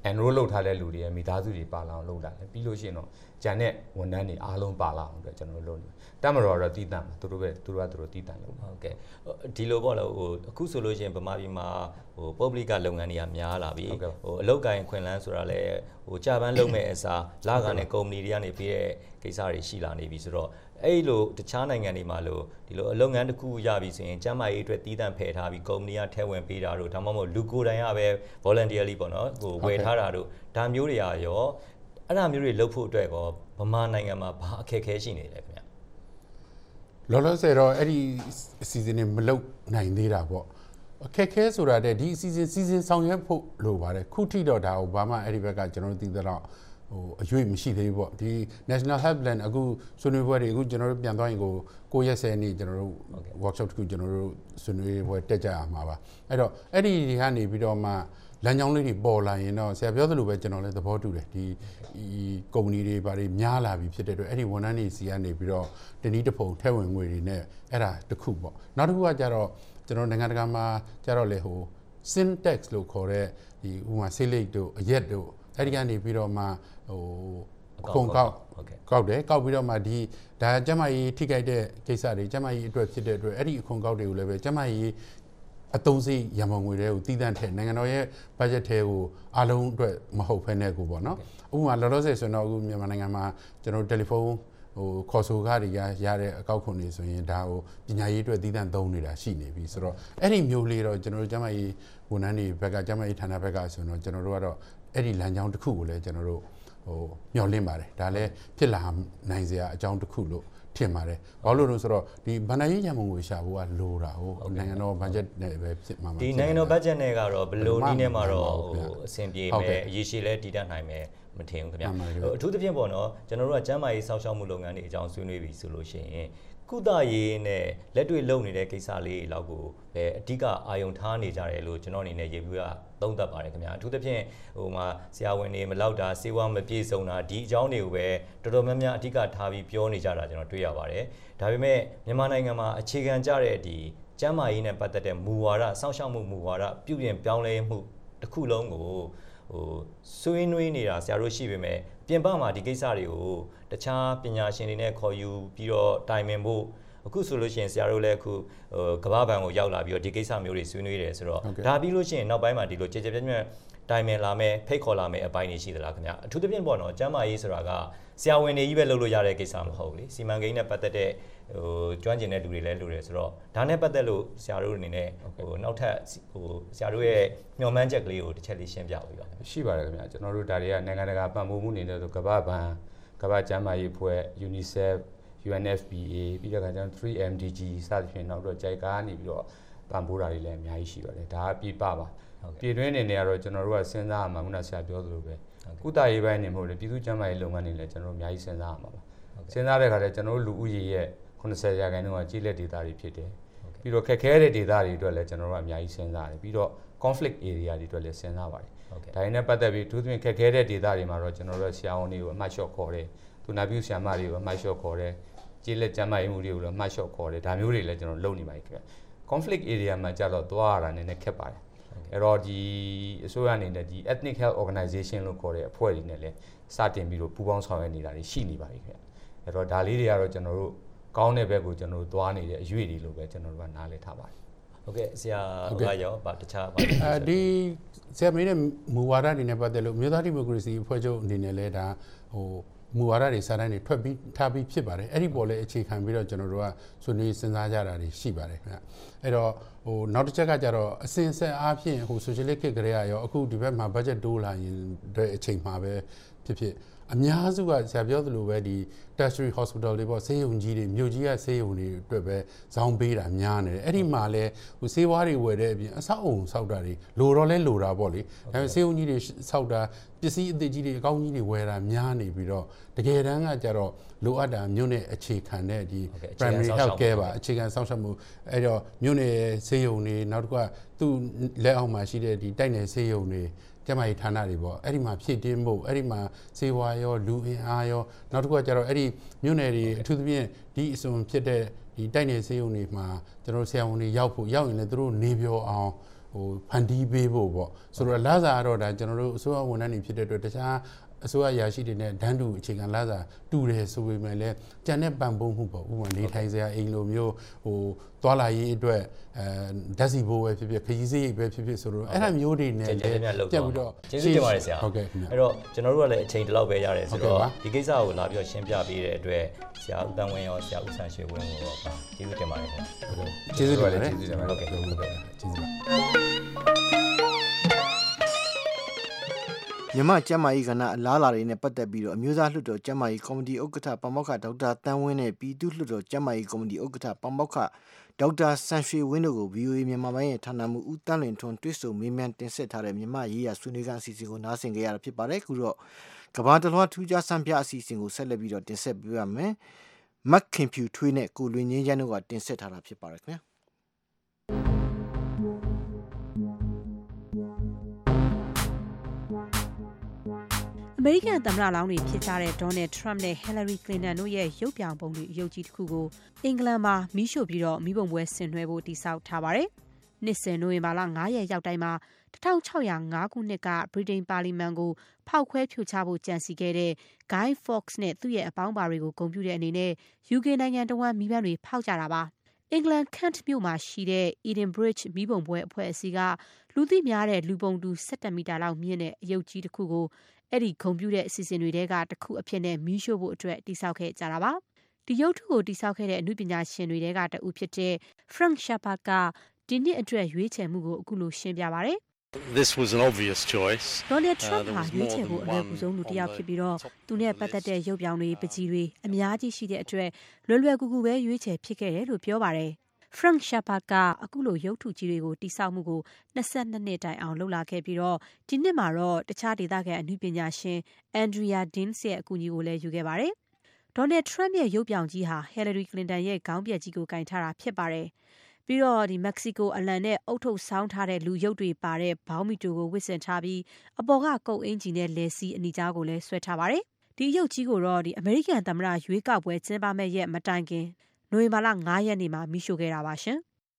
enroll လုပ်ထားတဲ့လူတွေရဲ့မိသားစုတွေပါလာအောင်လုပ်တာလေပြီးလို့ရှိရင်တော့ဂျန်နဲ့ဝန်ထမ်းတွေအားလုံးပါလာအောင်အတွက်ကျွန်တော်လုပ်နေတမတော်တော့တည်တံ့မှာသူတို့တည်တံ့လို့ဟုတ်ကဲ့ဒီလိုပေါ့လေဟိုအခုဆိုလို့ရှိရင်ဗမာပြည်မှာဟိုပုဂ္ဂလိကလုပ်ငန်းတွေကများလာပြီဟိုအလုပ်ကိုင်ခွင့်လန်းဆိုတာလဲဟိုကြာပန်းလုပ်မဲ့အစားလာကနေကုမ္ပဏီတွေကနေပြီးတဲ့ကိစ္စတွေရှိလာနေပြီဆိုတော့အဲ့လိုတခြားနိုင်ငံတွေမှာလို့ဒီလိုအလုပ်ငန်းတစ်ခုရပြီဆိုရင်ကျန်းမာရေးအတွက်တည်တံ့ဖယ်ထားပြီးကုမ္ပဏီကထဲဝင်ပေးတာတို့ဒါမှမဟုတ်လူကိုယ်တိုင်ကပဲ voluntarily ပေါ့နော်ဟိုဝယ်ထားတာတို့ဒါမျိုးတွေရောအဲ့ဒါမျိုးတွေလုပ်ဖို့အတွက်ကောဗမာနိုင်ငံမှာဘာအခက်အခဲရှိနေလဲခင်ဗျလောလောဆယ်တော့အဲ့ဒီအစီအစဉ်တွေမလုပ်နိုင်သေးတာပေါ့အခက်ခဲဆိုတာတဲ့ဒီအစီအစဉ်ဆောင်ရွက်ဖို့လိုပါတယ်ခုထိတော့ဒါကိုဘာမှအဲ့ဒီဘက်ကကျွန်တော်တို့သိသလောက်ဟိုအရွေးမရှိသေးဘူးပေါ့ဒီ National Health Plan အခုဆွေးနွေးပွဲတွေအခုကျွန်တော်တို့ပြန်သွားရင်ကိုရက်10နေ့ကျွန်တော်တို့ workshop တစ်ခုကျွန်တော်တို့ဆွေးနွေးပွဲတက်ကြရမှာပါအဲ့တော့အဲ့ဒီကနေပြီးတော့မှလမ်းကြောင်းလေးတွေပေါ်လာရင်တော့ဆရာပြောသလိုပဲကျွန်တော်လည်းသဘောတူတယ်ဒီကုမ္ပဏီတွေဘာတွေများလာပြီဖြစ်တဲ့အတွက်အဲ့ဒီဝန်ထမ်းတွေစီကနေပြီးတော့တနည်းတစ်ပုံထဲဝင်ငွေတွေနဲ့အဲ့ဒါတစ်ခုပေါ့နောက်တစ်ခုကကြတော့ကျွန်တော်နိုင်ငံတကာမှာကြတော့လေဟို syntax လို့ခေါ်တဲ့ဒီဥပမာ select တို့အရက်တို့အဲ့ဒီကနေပြီးတော့မှဟိုခုံကောက်တယ်ကောက်ပြီးတော့မှဒီဒါကျမကြီးထိခိုက်တဲ့ကိစ္စတွေကျမကြီးအတွက်ဖြစ်တဲ့အတွက်အဲ့ဒီအခွန်ကောက်တွေကိုလည်းပဲကျမကြီးအသုံးစရိတ်ရမုံငွေတွေကိုတည်တံ့ထဲနိုင်ငံတော်ရဲ့ budget ထဲကိုအားလုံးအတွက်မဟုတ်ဖ ೇನೆ ကိုပေါ့နော်ဥပမာလောလောဆယ်ဆိုတော့အခုမြန်မာနိုင်ငံမှာကျွန်တော်တယ်လီဖုန်းဟိုခေါ်ဆိုကားတွေရတဲ့အကောက်ခွန်တွေဆိုရင်ဒါကိုပညာရေးအတွက်တည်တံ့သုံးနေတာရှိနေပြီဆိုတော့အဲ့ဒီမျိုးလေးတော့ကျွန်တော်တို့ကျမကြီးဝန်ထမ်းတွေဘက်ကကျမကြီးဌာနဘက်ကဆိုတော့ကျွန်တော်တို့ကတော့အဲ့ဒီလမ်းကြောင်းတစ်ခုကိုလည်းကျွန်တော်တို့ဟိုမျှော်လင့်ပါတယ်ဒါလည်းဖြစ်လာနိုင်စရာအကြောင်းတစ်ခုလို့ထင်ပါတယ်ဘာလို့လဲဆိုတော့ဒီဗဏ္ဍာရေးရမုံကိုရှာဖို့ကလိုတာဟုတ်နိုင်ငံတော်ဘတ်ဂျက်နဲ့ပဲဖြစ်မှာဒီနိုင်ငံတော်ဘတ်ဂျက်နဲ့ကတော့ဘယ်လိုနည်းနဲ့မှတော့ဟိုအဆင်ပြေမယ်အရေးရှိလဲတည်တံ့နိုင်မယ်မထင်ဘူးခင်ဗျအထူးသဖြင့်ပေါ့နော်ကျွန်တော်တို့ကကျန်းမာရေးစောင့်ရှောက်မှုလုပ်ငန်းတွေအကြောင်းဆွေးနွေးပြီဆိုလို့ရှိရင်ကုသရေးနဲ့လက်တွေ့လုပ်နေတဲ့ကိစ္စလေးတွေလောက်ကိုပဲအဓိကအာရုံထားနေကြတယ်လို့ကျွန်တော်အနေနဲ့ရေပြီးကသုံးသပ်ပါတယ်ခင်ဗျာအထူးသဖြင့်ဟိုမှာဆရာဝန်တွေမလောက်တာစေဝါမပြည့်စုံတာဒီအကြောင်းတွေကိုပဲတော်တော်များများအဓိကထားပြီးပြောနေကြတာကျွန်တော်တွေ့ရပါတယ်ဒါပေမဲ့မြန်မာနိုင်ငံမှာအခြေခံကြတဲ့ဒီကျန်းမာရေးနဲ့ပတ်သက်တဲ့မူဝါဒစောင့်ရှောက်မှုမူဝါဒပြုပြင်ပြောင်းလဲမှုတစ်ခုလုံးကိုဟိုဆွေးနွေးနေတာဆရာတို့ရှိပေမဲ့ပြင်ပမှာဒီကိစ္စတွေကိုတခြားပညာရှင်တွေနဲ့ခေါ်ယူပြီးတော့တိုင်ပင်ဖို့အခုဆိုလို့ရှိရင်ဆရာတို့လည်းအခုကမ္ဘာ့ဘဏ်ကိုရောက်လာပြီးတော့ဒီကိစ္စမျိုးတွေဆွေးနွေးတယ်ဆိုတော့ဒါပြီးလို့ရှိရင်နောက်ပိုင်းမှာဒီလိုကြည်ကြပြည့်တိုင်ပင်လာမယ်ဖိတ်ခေါ်လာမယ်အပိုင်းတွေရှိသလားခင်ဗျအထူးသဖြင့်ပေါ့နော်ကျမ်းမာရေးဆိုတာကဆရာဝန်တွေကြီးပဲလုပ်လို့ရတဲ့ကိစ္စမဟုတ်ဘူးလေစီမံကိန်းနဲ့ပတ်သက်တဲ့ဟိုကျွမ်းကျင်တဲ့လူတွေလည်းလူတွေဆိုတော့ဒါနဲ့ပတ်သက်လို့ဆရာတို့အနေနဲ့ဟိုနောက်ထပ်ဟိုဆရာတို့ရဲ့မျှော်မှန်းချက်ကလေးကိုတစ်ချက်လေးရှင်းပြပေးပါရှိပါတယ်ခင်ဗျကျွန်တော်တို့ဒါတွေကနိုင်ငံတကာပံ့ပိုးမှုအနေနဲ့ဆိုကမ္ဘာ့ဘဏ်ကမ္ဘာ့ကျန်းမာရေးအဖွဲ့ UNICEF UNFPA ပြီးတော့ကျွန်တော် 3MDG စသဖြင့်နောက်တော့ကြိုက်ကားနေပြီးတော့ပံ့ပိုးတာတွေလည်းအများကြီးရှိပါတယ်ဒါကပြပပါပြည်တွင်းအနေနဲ့ကတော့ကျွန်တော်တို့ကစဉ်းစားရမှာခုနဆရာပြောသလိုပဲကုသရေးပိုင်းနေမဟုတ်လေပြည်သူ့ကျန်းမာရေးလုပ်ငန်းတွေလည်းကျွန်တော်တို့အများကြီးစဉ်းစားရမှာပါစဉ်းစားတဲ့အခါကျကျွန်တော်တို့လူဦးရေရဲ့90%ရာခိုင်နှုန်းကကြီးလက်ဒေသတွေဖြစ်တယ်ပြီးတော့ခက်ခဲတဲ့ဒေသတွေအတွက်လည်းကျွန်တော်တို့ကအများကြီးစဉ်းစားတယ်ပြီးတော့ conflict area တွေအတွက်လည်းစဉ်းစားပါတယ်ဒါတွေနဲ့ပတ်သက်ပြီးသူတို့ခက်ခဲတဲ့ဒေသတွေမှာတော့ကျွန်တော်တို့ဆရာဝန်တွေကိုအမှတ်လျှော့ခေါ်တယ်သူနာပြုဆရာမတွေကိုအမှတ်လျှော့ခေါ်တယ်ကြီးလက်ကျန်းမာရေးမှုတွေကိုလည်းအမှတ်လျှော့ခေါ်တယ်ဒါမျိုးတွေလည်းကျွန်တော်လုပ်နေပါပြီခင်ဗျ conflict area မှာကြတော့သွားရတာနည်းနည်းခက်ပါတယ်အဲ့တော့ဒီအစိုးရအနေနဲ့ဒီ ethnic health organization လို့ခေါ်တဲ့အဖွဲ့တွေနဲ့လည်းစတင်ပြီးတော့ပူးပေါင်းဆောင်ရွက်နေတာတွေရှိနေပါပြီခင်ဗျအဲ့တော့ဒါလေးတွေကတော့ကျွန်တော်တို့ကောင်းတဲ့ဘက်ကိုကျွန်တော်တို့သွားနေတဲ့အရွေတွေလို့ပဲကျွန်တော်တို့ကနားလည်ထားပါတယ်ဟုတ်ကဲ့ဆရာကရောဗာတခြားပါဒီဆရာမင်းရဲ့မူဝါဒတွေနဲ့ပတ်သက်လို့မြို့သားဒီမိုကရေစီအဖွဲ့ချုပ်အနေနဲ့လည်းဒါဟိုမူဝါဒတွေစာတမ်းတွေထွက်ပြီးထားပြီးဖြစ်ပါတယ်အဲ့ဒီပေါ်လဲအခြေခံပြီးတော့ကျွန်တော်တို့ကဆွေးနွေးစဉ်းစားကြတာတွေရှိပါတယ်ခင်ဗျအဲ့တော့ဟိုနောက်တစ်ချက်ကကြတော့အစဉ်အဆက်အားဖြင့်ဟို socialist ခေတ်ကလေးရောအခုဒီဘက်မှာ budget တိုးလာရင်တဲ့အချိန်မှာပဲဖြစ်အများစုကဆရာပြောသလိုပဲဒီ tertiary hospital တွေပေါ့ဆေးရုံကြီးတွေမြို့ကြီးကဆေးရုံတွေအတွက်ပဲဇောင်းပေးတာများနေတယ်အဲ့ဒီမှာလဲဟိုဆေးဝါးတွေဝယ်တဲ့အပြင်အဆောက်အုံဆောက်တာတွေလိုတော့လဲလိုတာပေါ့လေဒါပေမဲ့ဆေးရုံကြီးတွေဆောက်တာပစ္စည်းအသစ်ကြီးတွေအကောင်းကြီးတွေဝယ်တာများနေပြီးတော့တကယ်တမ်းကကြတော့လိုအပ်တာမြို့နယ်အခြေခံတဲ့ဒီ primary health care ပါအခြေခံစောင့်ရှောက်မှုအဲ့တော့မြို့နယ်ဆေးရုံတွေနောက်တစ်ခုကသူ့လက်အောက်မှာရှိတဲ့ဒီတိုက်နယ်ဆေးရုံတွေကျမကြီးဌာနတွေပေါ့အဲ့ဒီမှာဖြည့်တင်းဖို့အဲ့ဒီမှာစေဝါရောလူအင်အားရောနောက်တစ်ခုကကျတော့အဲ့ဒီမြို့နယ်တွေအထူးသဖြင့်ဒီအစုံဖြစ်တဲ့ဒီတိုက်နယ်ဆေးရုံတွေမှာကျွန်တော်ဆရာဝန်တွေရောက်ဖို့ရောက်ရင်လည်းသူတို့နေပြောအောင်ဟဖန်တီးပေးဖို့ပေါ့ဆိုတော့လစာတော့ဒါကျွန်တော်တို့အစိုးရဝန်ထမ်းတွေဖြစ်တဲ့အတွက်တခြားအစိုးရရာရှိတွေနဲ့ဒန်းတူအခြေခံလစာတူတယ်ဆိုပေမဲ့လည်းကြံတဲ့ပံ့ပိုးမှုပေါ့ဥပမာနေထိုင်စရာအိမ်လိုမျိုးသွာလာရေးအတွက်ဓာတ်စီဘိုးပဲဖြစ်ဖြစ်ခရီးစရိတ်ပဲဖြစ်ဖြစ်ဆိုတော့အဲ့ဒါမျိုးတွေနဲ့ပြတ်ပြီးတော့ကျေးဇူးတင်ပါတယ်ဆရာဟုတ်ကဲ့ခင်ဗျအဲ့တော့ကျွန်တော်တို့ကလည်းအချိန်တလောက်ပဲရတယ်ဆိုတော့ဒီကိစ္စကိုလာပြီးတော့ရှင်းပြပေးတဲ့အတွက်ဆရာဦးတန်းဝင်းရောဆရာဦးဆန်းရွှေဝင်းကိုတော့ကျေးဇူးတင်ပါတယ်ခင်ဗျာကျေးဇူးတင်ပါတယ်ကျေးဇူးတင်ပါတယ်ဟုတ်ကဲ့ကျေးဇူးပါမြန်မာကျမ်းမာရေးကဏ္ဍအလားအလာတွေနဲ့ပတ်သက်ပြီးတော့အမျိုးသားလွှတ်တော်ကျမ်းမာရေးကော်မတီဥက္ကဋ္ဌပမောက္ခဒေါက်တာတန်းဝင်းနဲ့ပြည်သူ့လွှတ်တော်ကျမ်းမာရေးကော်မတီဥက္ကဋ္ဌပမောက္ခဒေါက်တာဆန်ရွှေဝင်းတို့ကို VOA မြန်မာပိုင်းရဲ့ဌာနမှူးဦးတန်းလွင်ထွန်းတွေ့ဆုံမေးမြန်းတင်ဆက်ထားတဲ့မြန်မာရေးရာဆွေးနွေးခန်းအစီအစဉ်ကိုနားဆင်ကြရတာဖြစ်ပါတယ်ခုတော့ကမ္ဘာတလွှားထူးခြားစံပြအစီအစဉ်ကိုဆက်လက်ပြီးတော့တင်ဆက်ပေးရမယ်မက်ခင်ဖြူထွေးနဲ့ကိုလွင်ငင်းချမ်းတို့ကတင်ဆက်ထားတာဖြစ်ပါတယ်ခင်ဗျာအမေရိကန်သမ္မတလောင်းတွေဖြစ်ကြတဲ့ Donald Trump နဲ့ Hillary Clinton တို့ရဲ့ရုပ်ပြောင်ပုံတွေအယုတ်ကြီးတစ်ခုကိုအင်္ဂလန်မှာမီးရှို့ပြီးတော့မီးပုံပွဲဆင်နွှဲဖို့တည်ဆောက်ထားပါတယ်။နှစ်စဉ်နိုဝင်ဘာလ9ရက်ရောက်တိုင်းမှာ1605ခုနှစ်ကဗြိတိန်ပါလီမန်ကိုဖောက်ခွဲဖြိုချဖို့ကြံစည်ခဲ့တဲ့ Guy Fawkes နဲ့သူ့ရဲ့အပေါင်းပါတွေကိုဂုဏ်ပြုတဲ့အနေနဲ့ UK နိုင်ငံတဝန်းမီးပန်းတွေဖောက်ကြတာပါ။အင်္ဂလန် Kent မြို့မှာရှိတဲ့ Edenbridge မီးပုံပွဲအဖွဲ့အစည်းကလူသိများတဲ့လူပုံတူ17မီတာလောက်မြင့်တဲ့အယုတ်ကြီးတစ်ခုကိုအဲ့ဒီဂုံပြူတဲ့အစီအစဉ်တွေတဲကတစ်ခုအဖြစ်နဲ့မီးရှို့ဖို့အတွက်တိစောက်ခဲ့ကြတာပါဒီရုပ်ထုကိုတိစောက်ခဲ့တဲ့အမှုပညာရှင်တွေတဲကတအုပ်ဖြစ်တဲ့ Frank Shepard ကဒီနှစ်အတွက်ရွေးချယ်မှုကိုအခုလိုရှင်းပြပါတယ် This was an obvious choice. Donald Trump ဟာရွေးချယ်ဖို့အလွယ်ကူဆုံးလူတစ်ယောက်ဖြစ်ပြီးတော့သူနဲ့ပတ်သက်တဲ့ရုပ်ပြောင်တွေပကြီးတွေအများကြီးရှိတဲ့အတွက်လွယ်ကူကူပဲရွေးချယ်ဖြစ်ခဲ့တယ်လို့ပြောပါတယ်Frank Shepard ကအခုလိုရုပ်ထုကြီးတွေကိုတိစောက်မှုကို22နှစ်တိုင်အောင်လုပ်လာခဲ့ပြီးတော့ဒီနှစ်မှာတော့တခြားဒေသခံအမှုပညာရှင် Andrea Deans ရဲ့အကူအညီကိုလည်းယူခဲ့ပါတယ်။ Donald Trump ရဲ့ရုပ်ပြောင်ကြီးဟာ Hillary Clinton ရဲ့ခေါင်းပြက်ကြီးကိုကင်ထားတာဖြစ်ပါတယ်။ပြီးတော့ဒီမက္ကဆီကိုအလံနဲ့အုတ်ထုပ်ဆောင်းထားတဲ့လူရုပ်တွေပါတဲ့ဘောင်းမီတိုကိုဝစ်ဆင်ထားပြီးအပေါ်ကကုတ်အင်ဂျီနဲ့လက်စီအနီကြားကိုလည်းဆွဲထားပါတယ်။ဒီရုပ်ကြီးကိုတော့ဒီအမေရိကန်သမ္မတရွေးကောက်ပွဲကျင်းပမဲ့ရက်မတိုင်ခင်နိုဝင်ဘာလ9ရက်နေ့မှာမီးရှို့ခဲ့တာပါရှင်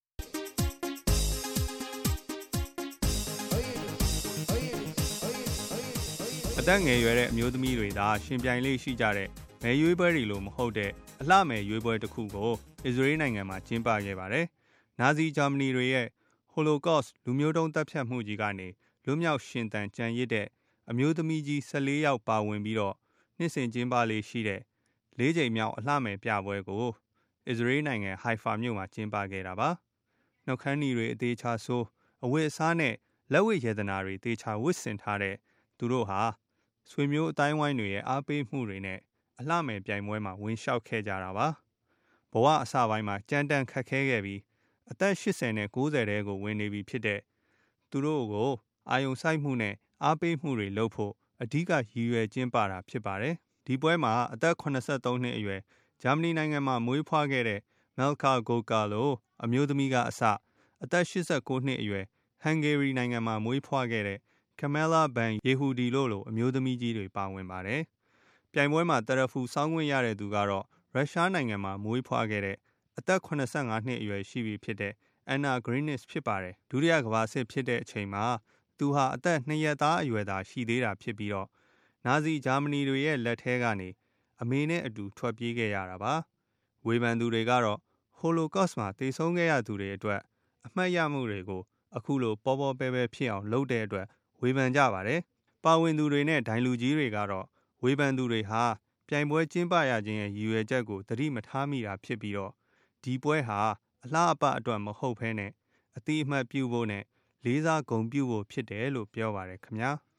အသက်ငယ်ရွယ်တဲ့အမျိုးသမီးတွေသာရှင်ပြိုင်လေးရှိကြတဲ့မယ်ရွေးပွဲတွေလိုမဟုတ်တဲ့အလှမယ်ရွေးပွဲတစ်ခုကိုအစ္စရေးနိုင်ငံမှာကျင်းပခဲ့ပါတယ်။နာဇီဂျာမနီတွေရဲ့ Holocaust လူမျိုးတုံးတပ်ဖြတ်မှုကြီးကနေလွတ်မြောက်ရှင်သန်ကြံရစ်တဲ့အမျိုးသမီးကြီး14ယောက်ပါဝင်ပြီးတော့နှစ်စဉ်ကျင်းပလေးရှိတဲ့၄ချိန်မြောက်အလှမယ်ပြပွဲကိုအစ္စရေးနိုင်ငံဟိုင်ဖာမြို့မှာကျင်းပခဲ့တာပါ။နှုတ်ခမ်းနီတွေအသေးချာဆိုးအဝတ်အစားနဲ့လက်ဝတ်ရတနာတွေတေချာဝတ်ဆင်ထားတဲ့သူတို့ဟာဆွေမျိုးအတိုင်းဝိုင်းတွေရဲ့အားပေးမှုတွေနဲ့အလှမယ်ပြိုင်ပွဲမှာဝင်လျှောက်ခဲ့ကြတာပါ။ဘဝအစပိုင်းမှာကြမ်းတမ်းခက်ခဲခဲ့ပြီးအသက်80နဲ့90တဲကိုဝင်နေပြီဖြစ်တဲ့သူတို့ကိုအာယုံစိုက်မှုနဲ့အားပေးမှုတွေလုပ်ဖို့အဓိကရည်ရွယ်ကျင်းပတာဖြစ်ပါတယ်။ဒီပွဲမှာအသက်83နှစ်အရွယ်ဂျာမနီနိုင်ငံမှာမွေးဖွားခဲ့တဲ့ Melka Gorka လိုအမျိုးသမီးကအစအသက်89နှစ်အရွယ်ဟန်ဂေရီနိုင်ငံမှာမွေးဖွားခဲ့တဲ့ Kamala Ban Yehudi လိုအမျိုးသမီးကြီးတွေပါဝင်ပါတယ်။ပြိုင်ပွဲမှာတရဖူစောင်းခွင့်ရတဲ့သူကတော့ရုရှားနိုင်ငံမှာမွေးဖွားခဲ့တဲ့အသက်85နှစ်အရွယ်ရှိပြီဖြစ်တဲ့ Anna Greenis ဖြစ်ပါတယ်။ဒုတိယကမ္ဘာစစ်ဖြစ်တဲ့အချိန်မှာသူဟာအသက်2ရက်သားအရွယ်သာရှိသေးတာဖြစ်ပြီးတော့နာဇီဂျာမနီတွေရဲ့လက်ထဲကနေအမေနဲ့အတူထွက်ပြေးခဲ့ရတာပါ။ဝေဖန်သူတွေကတော့ Holocaust မှာတေဆုံးခဲ့ရသူတွေအတွက်အမှတ်ရမှုတွေကိုအခုလိုပေါ်ပေါ်ပဲပဲဖြစ်အောင်လုပ်တဲ့အတွက်ဝေဖန်ကြပါတယ်။ပါဝင်သူတွေနဲ့ဒိုင်လူကြီးတွေကတော့ဝေဖန်သူတွေဟာပြိုင်ပွဲကျင်းပရခြင်းရဲ့ရည်ရွယ်ချက်ကိုသတိမထားမိတာဖြစ်ပြီးတော့ဒီပွဲဟာအလှအပအတွက်မဟုတ်ဘဲနဲ့အတိအမှတ်ပြုဖို့နဲ့လေးစားဂုဏ်ပြုဖို့ဖြစ်တယ်လို့ပြောပါတယ်ခင်ဗျာ။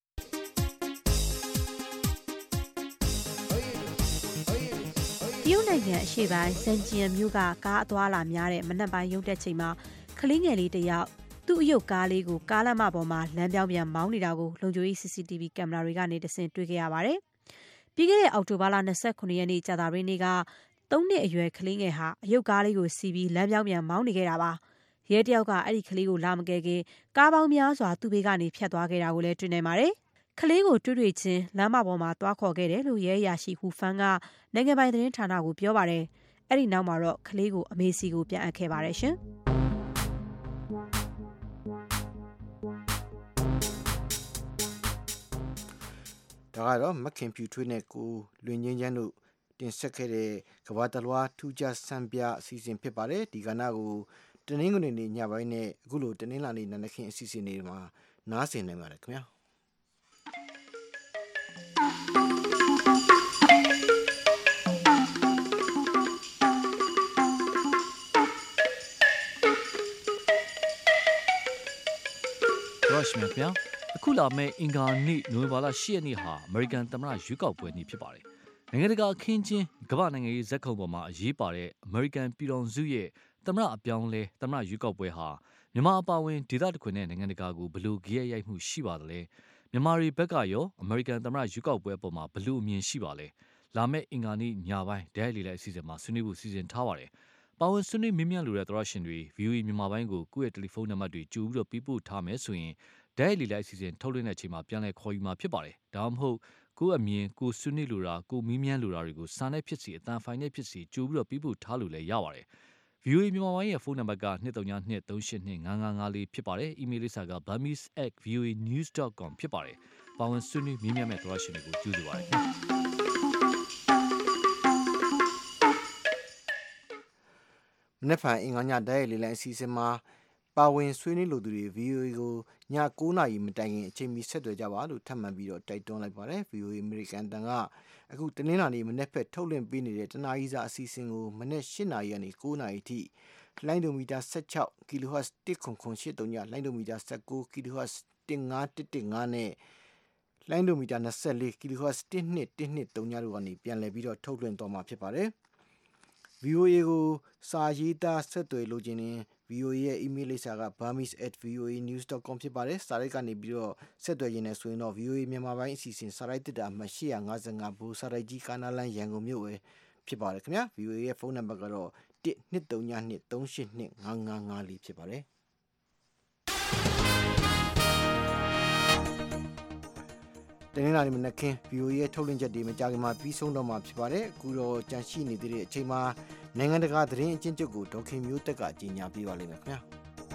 တရုတ်နိုင်ငံအရှေ့ပိုင်းဇန်ဂျီယန်မြို့ကကားအသွားလာများတဲ့မနက်ပိုင်းရုံတက်ချိန်မှာကလေးငယ်လေးတစ်ယောက်သူ့အယုတ်ကားလေးကိုကားလမ်းမပေါ်မှာလမ်းပြောင်းပြန်မောင်းနေတာကိုလုံခြုံရေး CCTV ကင်မရာတွေကနေတဆင့်တွေ့ခဲ့ရပါတယ်။ပြီးခဲ့တဲ့အောက်တိုဘာလ29ရက်နေ့ကြာသပတေးနေ့က3နှစ်အရွယ်ကလေးငယ်ဟာအယုတ်ကားလေးကိုစီးပြီးလမ်းပြောင်းပြန်မောင်းနေခဲ့တာပါ။ရဲတယောက်ကအဲ့ဒီကလေးကိုလာမကယ်ခင်ကားပေါင်းများစွာသူ့ဘေးကနေဖြတ်သွားခဲ့တာကိုလည်းတွေ့နိုင်ပါတယ်။ကလေးကိုတွေ့ချင်းလမ်းမပေါ်မှာတွားခေါ်ခဲ့တယ်လို့ရဲအရာရှိဟူဖန်ကနိုင်ငံပိုင်သတင်းဌာနကိုပြောပါတယ်။အဲ့ဒီနောက်မှာတော့ကလေးကိုအမေစီကိုပြန်အပ်ခဲ့ပါတယ်ရှင်။ဒါကတော့မခင်ဖြူထွေးနဲ့ကိုလွင်ငင်းချမ်းတို့တင်ဆက်ခဲ့တဲ့ကဘာတလွားထူးခြားစံပြအစီအစဉ်ဖြစ်ပါတယ်ဒီကဏ္ဍကိုတနင်္ဂနွေနေ့ညပိုင်းနဲ့အခုလိုတနင်္လာနေ့နံနက်ခင်းအစီအစဉ်တွေမှာနားဆင်နိုင်ပါတယ်ခင်ဗျာရော့ရှ်မြန်ဗျာအခုလာမဲ့အင်္ဂါနေ့နိုဝင်ဘာလ10ရက်နေ့ဟာအမေရိကန်သမ္မတရွေးကောက်ပွဲနေ့ဖြစ်ပါတယ်နိုင်ငံတကာအခင်းချင်းကမ္ဘာနိုင်ငံရေးဇက်ခုံပေါ်မှာအရေးပါတဲ့အမေရိကန်ပြည်ထောင်စုရဲ့သမ္မတအပြောင်းလဲသမ္မတရွေးကောက်ပွဲဟာမြန်မာအပါအဝင်ဒေသတစ်ခုနဲ့နိုင်ငံတကာကိုဘယ်လိုကြည့်ရိုက်မှုရှိပါသလဲမြန်မာတွေဘက်ကရောအမေရိကန်သမ္မတရွေးကောက်ပွဲအပေါ်မှာဘယ်လိုအမြင်ရှိပါလဲလာမဲ့အင်္ဂါနေ့ညပိုင်းဒဲလီလိုက်အစီအစဉ်မှာဆွေးနွေးဖို့စီစဉ်ထားပါတယ်ပါဝင်ဆွေးနွေးမြင်းမြန်းလိုတဲ့သရရှင်တွေ VOA မြန်မာပိုင်းကိုကိုယ့်ရဲ့တယ်လီဖုန်းနံပါတ်တွေကြိုပြီးတော့ပေးပို့ထားမယ်ဆိုရင်ဒဲလီလိုက်အစီအစဉ်ထုတ်လွှင့်တဲ့အချိန်မှာပြန်လည်ခေါ်ယူမှာဖြစ်ပါတယ်ဒါမှမဟုတ်ကိုယ့်အမြင်ကိုဆွေးနွေးလိုတာကိုမြင်းမြန်းလိုတာတွေကိုစာနဲ့ဖြစ်စီအတန်ဖိုင်နဲ့ဖြစ်စီကြိုပြီးတော့ပေးပို့ထားလို့လည်းရပါတယ်VOA မြန်မာပိုင်းရဲ့ဖုန်းနံပါတ်က2323855554ဖြစ်ပါတယ်အီးမေးလ်လိပ်စာက bamis@voanews.com ဖြစ်ပါတယ်ပါဝင်ဆွေးနွေးမြင်းမြန်းမဲ့သရရှင်တွေကိုကြိုဆိုပါတယ်မနေ့ကအင်္ဂါညဒဲလီလိုက်အစီအစဉ်မှာပါဝင်ဆွေးနွေးလိုသူတွေ VOA ကိုည9:00နာရီမတိုင်ခင်အချိန်မီဆက်သွယ်ကြပါလို့ထပ်မံပြီးတော့တိုက်တွန်းလိုက်ပါတယ် VOA အမေရိကန်တန်ကအခုတနင်္လာနေ့မနေ့ဖက်ထုတ်လွှင့်ပေးနေတဲ့တနာရီစာအစီအစဉ်ကိုမနေ့8:00နာရီကနေ9:00နာရီထိလိုင်းဒိုမီတာ16 kHz 1.83ညလိုင်းဒိုမီတာ19 kHz 15115နဲ့လိုင်းဒိုမီတာ24 kHz 12123ညတို့ကနေပြန်လည်ပြီးတော့ထုတ်လွှင့်သွားမှာဖြစ်ပါတယ် VOA ကိုစာရေးသားဆက်သွယ်လိုချင်ရင် VOA ရဲ့ email လိပ်စာက bamis@voanews.com ဖြစ်ပါတယ်စာရိုက်ကနေပြီးတော့ဆက်သွယ်ရင်းနဲ့ဆိုရင်တော့ VOA မြန်မာပိုင်းအစီအစဉ်စာရိုက်တက်တာမှ855ဘူစာရိုက်ကြီးကာနာလန်ရန်ကုန်မြို့ပဲဖြစ်ပါတယ်ခင်ဗျာ VOA ရဲ့ဖုန်းနံပါတ်ကတော့12323825554ဖြစ်ပါတယ်တနင်္လာနေ့မနက်ခင်း VOA ရဲ့ထုတ်လွှင့်ချက်တွေမကြာခင်မှာပြီးဆုံးတော့မှာဖြစ်ပါတယ်အခုတော့ကြန့်ရှိနေသေးတဲ့အချိန်မှာနိုင်ငံတကာသတင်းအကျဉ်းချုပ်ကိုဒေါခင်မျိုးသက်ကကြီးညာပေးပါလိမ့်မယ်ခင်ဗျာ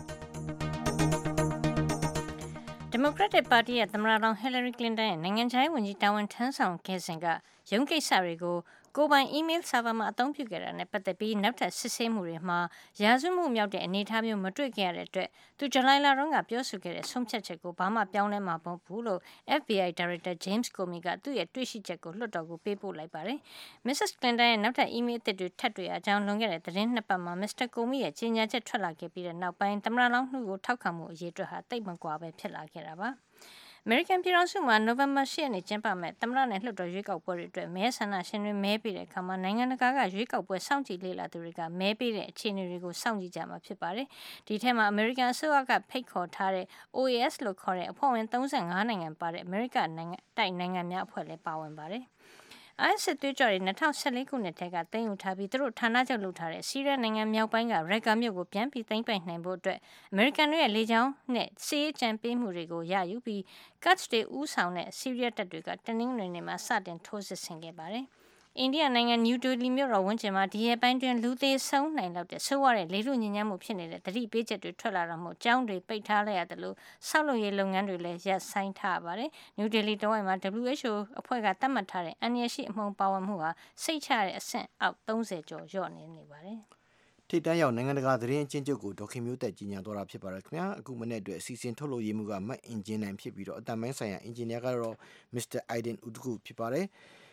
ဒီမိုကရက်တစ်ပါတီရဲ့သမ္မတလောင်းဟီလာရီကလင်တန်ရဲ့နိုင်ငံခြားရေးဝန်ကြီးတာဝန်ထမ်းဆောင်ခဲ့စဉ်ကရုံးကိစ္စတွေကိုကိုပိုင်အီးမေးလ်ဆာဗာမှာအသုံးပြုခဲ့တာနဲ့ပတ်သက်ပြီးနောက်ထပ်စစ်ဆေးမှုတွေမှာရာဇဝတ်မှုမြောက်တဲ့အနေအထားမျိုးမတွေ့ခဲ့ရတဲ့အတွက်သူဇူလိုင်လတုန်းကပြောဆိုခဲ့တဲ့ဆုံးဖြတ်ချက်ကိုဘာမှပြောင်းလဲမှာမဟုတ်ဘူးလို့ FBI Director James Comey ကသူ့ရဲ့တွေ့ရှိချက်ကိုလွှတ်တော်ကိုပေးပို့လိုက်ပါတယ်။ Mrs. Clinton ရဲ့နောက်ထပ်အီးမေးလ်အသစ်တွေထပ်တွေ့ရကြောင်းလွန်ခဲ့တဲ့သတင်း2ပတ်မှာ Mr. Comey ရဲ့ကြေညာချက်ထွက်လာခဲ့ပြီးတဲ့နောက်ပိုင်းသမ္မတလောင်းနှုတ်ကိုထောက်ခံမှုအရေးအတွက်ဟာတိတ်မကွာပဲဖြစ်လာခဲ့တာပါ။အမေရိကန်ပြည်ထောင်စုမှာနိုဝင်ဘာ10ရက်နေ့ကျင်းပမဲ့သမ္မတနဲ့လွှတ်တော်ရွေးကောက်ပွဲတွေအတွက်မဲဆန္ဒရှင်တွေမဲပေးတဲ့အခါမှာနိုင်ငံတကာကရွေးကောက်ပွဲစောင့်ကြည့်လေ့လာသူတွေကမဲပေးတဲ့အခြေအနေတွေကိုစောင့်ကြည့်ကြမှာဖြစ်ပါတယ်။ဒီထဲမှာအမေရိကန်အစိုးရကဖိတ်ခေါ်ထားတဲ့ OAS လို့ခေါ်တဲ့အဖွဲ့ဝင်35နိုင်ငံပါတဲ့အမေရိကနိုင်ငံများအဖွဲ့လည်းပါဝင်ပါတယ်။ IS သွေးကြော်တွေ2014ခုနှစ်ထဲကသိမ်းယူထားပြီးသူတို့ဌာနချုပ်လုပ်ထားတဲ့ဆီးရီးယားနိုင်ငံမြောက်ပိုင်းကRaqqaမြို့ကိုပြန်ပြီးသိမ်းပိုက်နိုင်ဖို့အတွက်အမေရိကန်တို့ရဲ့လေကြောင်းနဲ့စစ်ရေးကြံပေးမှုတွေကိုရယူပြီး Kurds တွေဦးဆောင်တဲ့ဆီးရီးယားတပ်တွေကတနင်္ဂနွေနေ့မှာစတင်ထိုးစစ်ဆင်ခဲ့ပါတယ်။အိန္ဒိယနိုင်ငံနယူးဒေလီမြို့တော်ဝန်းကျင်မှာဒီရက်ပိုင်းတွင်လူသေးဆုံးနိုင်လောက်တဲ့ဆိုးဝါးတဲ့လေထုညစ်ညမ်းမှုဖြစ်နေတဲ့သတိပေးချက်တွေထွက်လာတာမို့ကျောင်းတွေပိတ်ထားလိုက်ရတယ်လို့ဆောက်လုပ်ရေးလုပ်ငန်းတွေလည်းရပ်ဆိုင်းထားရပါတယ်။နယူးဒေလီတဝိုက်မှာ WHO အဖွဲ့ကသတ်မှတ်ထားတဲ့အန္တရာယ်ရှိအမှုန်ပါဝင်မှုဟာစိတ်ချရတဲ့အဆင့်အောက်30ကျော်လျော့နေပါတယ်။ထိပ်တန်းရောက်နိုင်ငံတကာသတင်းအကျဉ်းချုပ်ကိုဒေါခင်မျိုးသက်ကြီးညာတော်တာဖြစ်ပါတယ်ခင်ဗျာအခုမနေ့အတွက်အစီအစဉ်ထုတ်လို့ရမှုကမတ်အင်ဂျင်နိုင်ဖြစ်ပြီးတော့အတန်ပိုင်းဆိုင်ရာအင်ဂျင်နီယာကတော့ Mr. Aiden Udku ဖြစ်ပါတယ်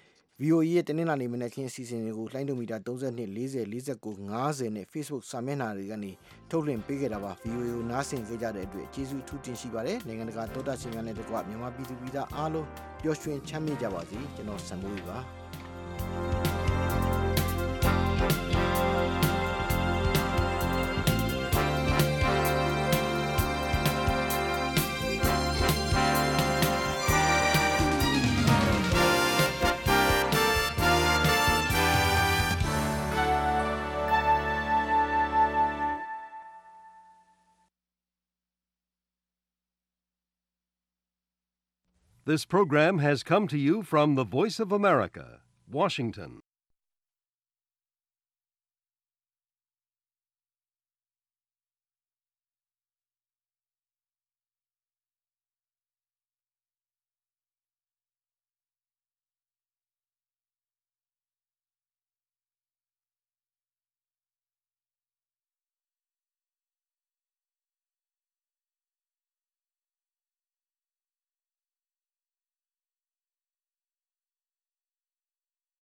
VOA ရဲ့တနင်္လာနေ့မနက်ခင်းအစီအစဉ်တွေကိုလိုင်းဒိုမီတာ32 40 49 50နဲ့ Facebook စာမျက်နှာတွေကနေထုတ်လွှင့်ပေးခဲ့တာပါ VOA ကိုနားဆင်ကြတဲ့အတွက်ကျေးဇူးထူးတင်ရှိပါတယ်နိုင်ငံတကာသောတာရှင်များနဲ့တကွမြန်မာပြည်သူပြည်သားအားလုံးပျော်ရွှင်ချမ်းမြေ့ကြပါစေကျွန်တော်စံမိုးပါ This program has come to you from the Voice of America, Washington.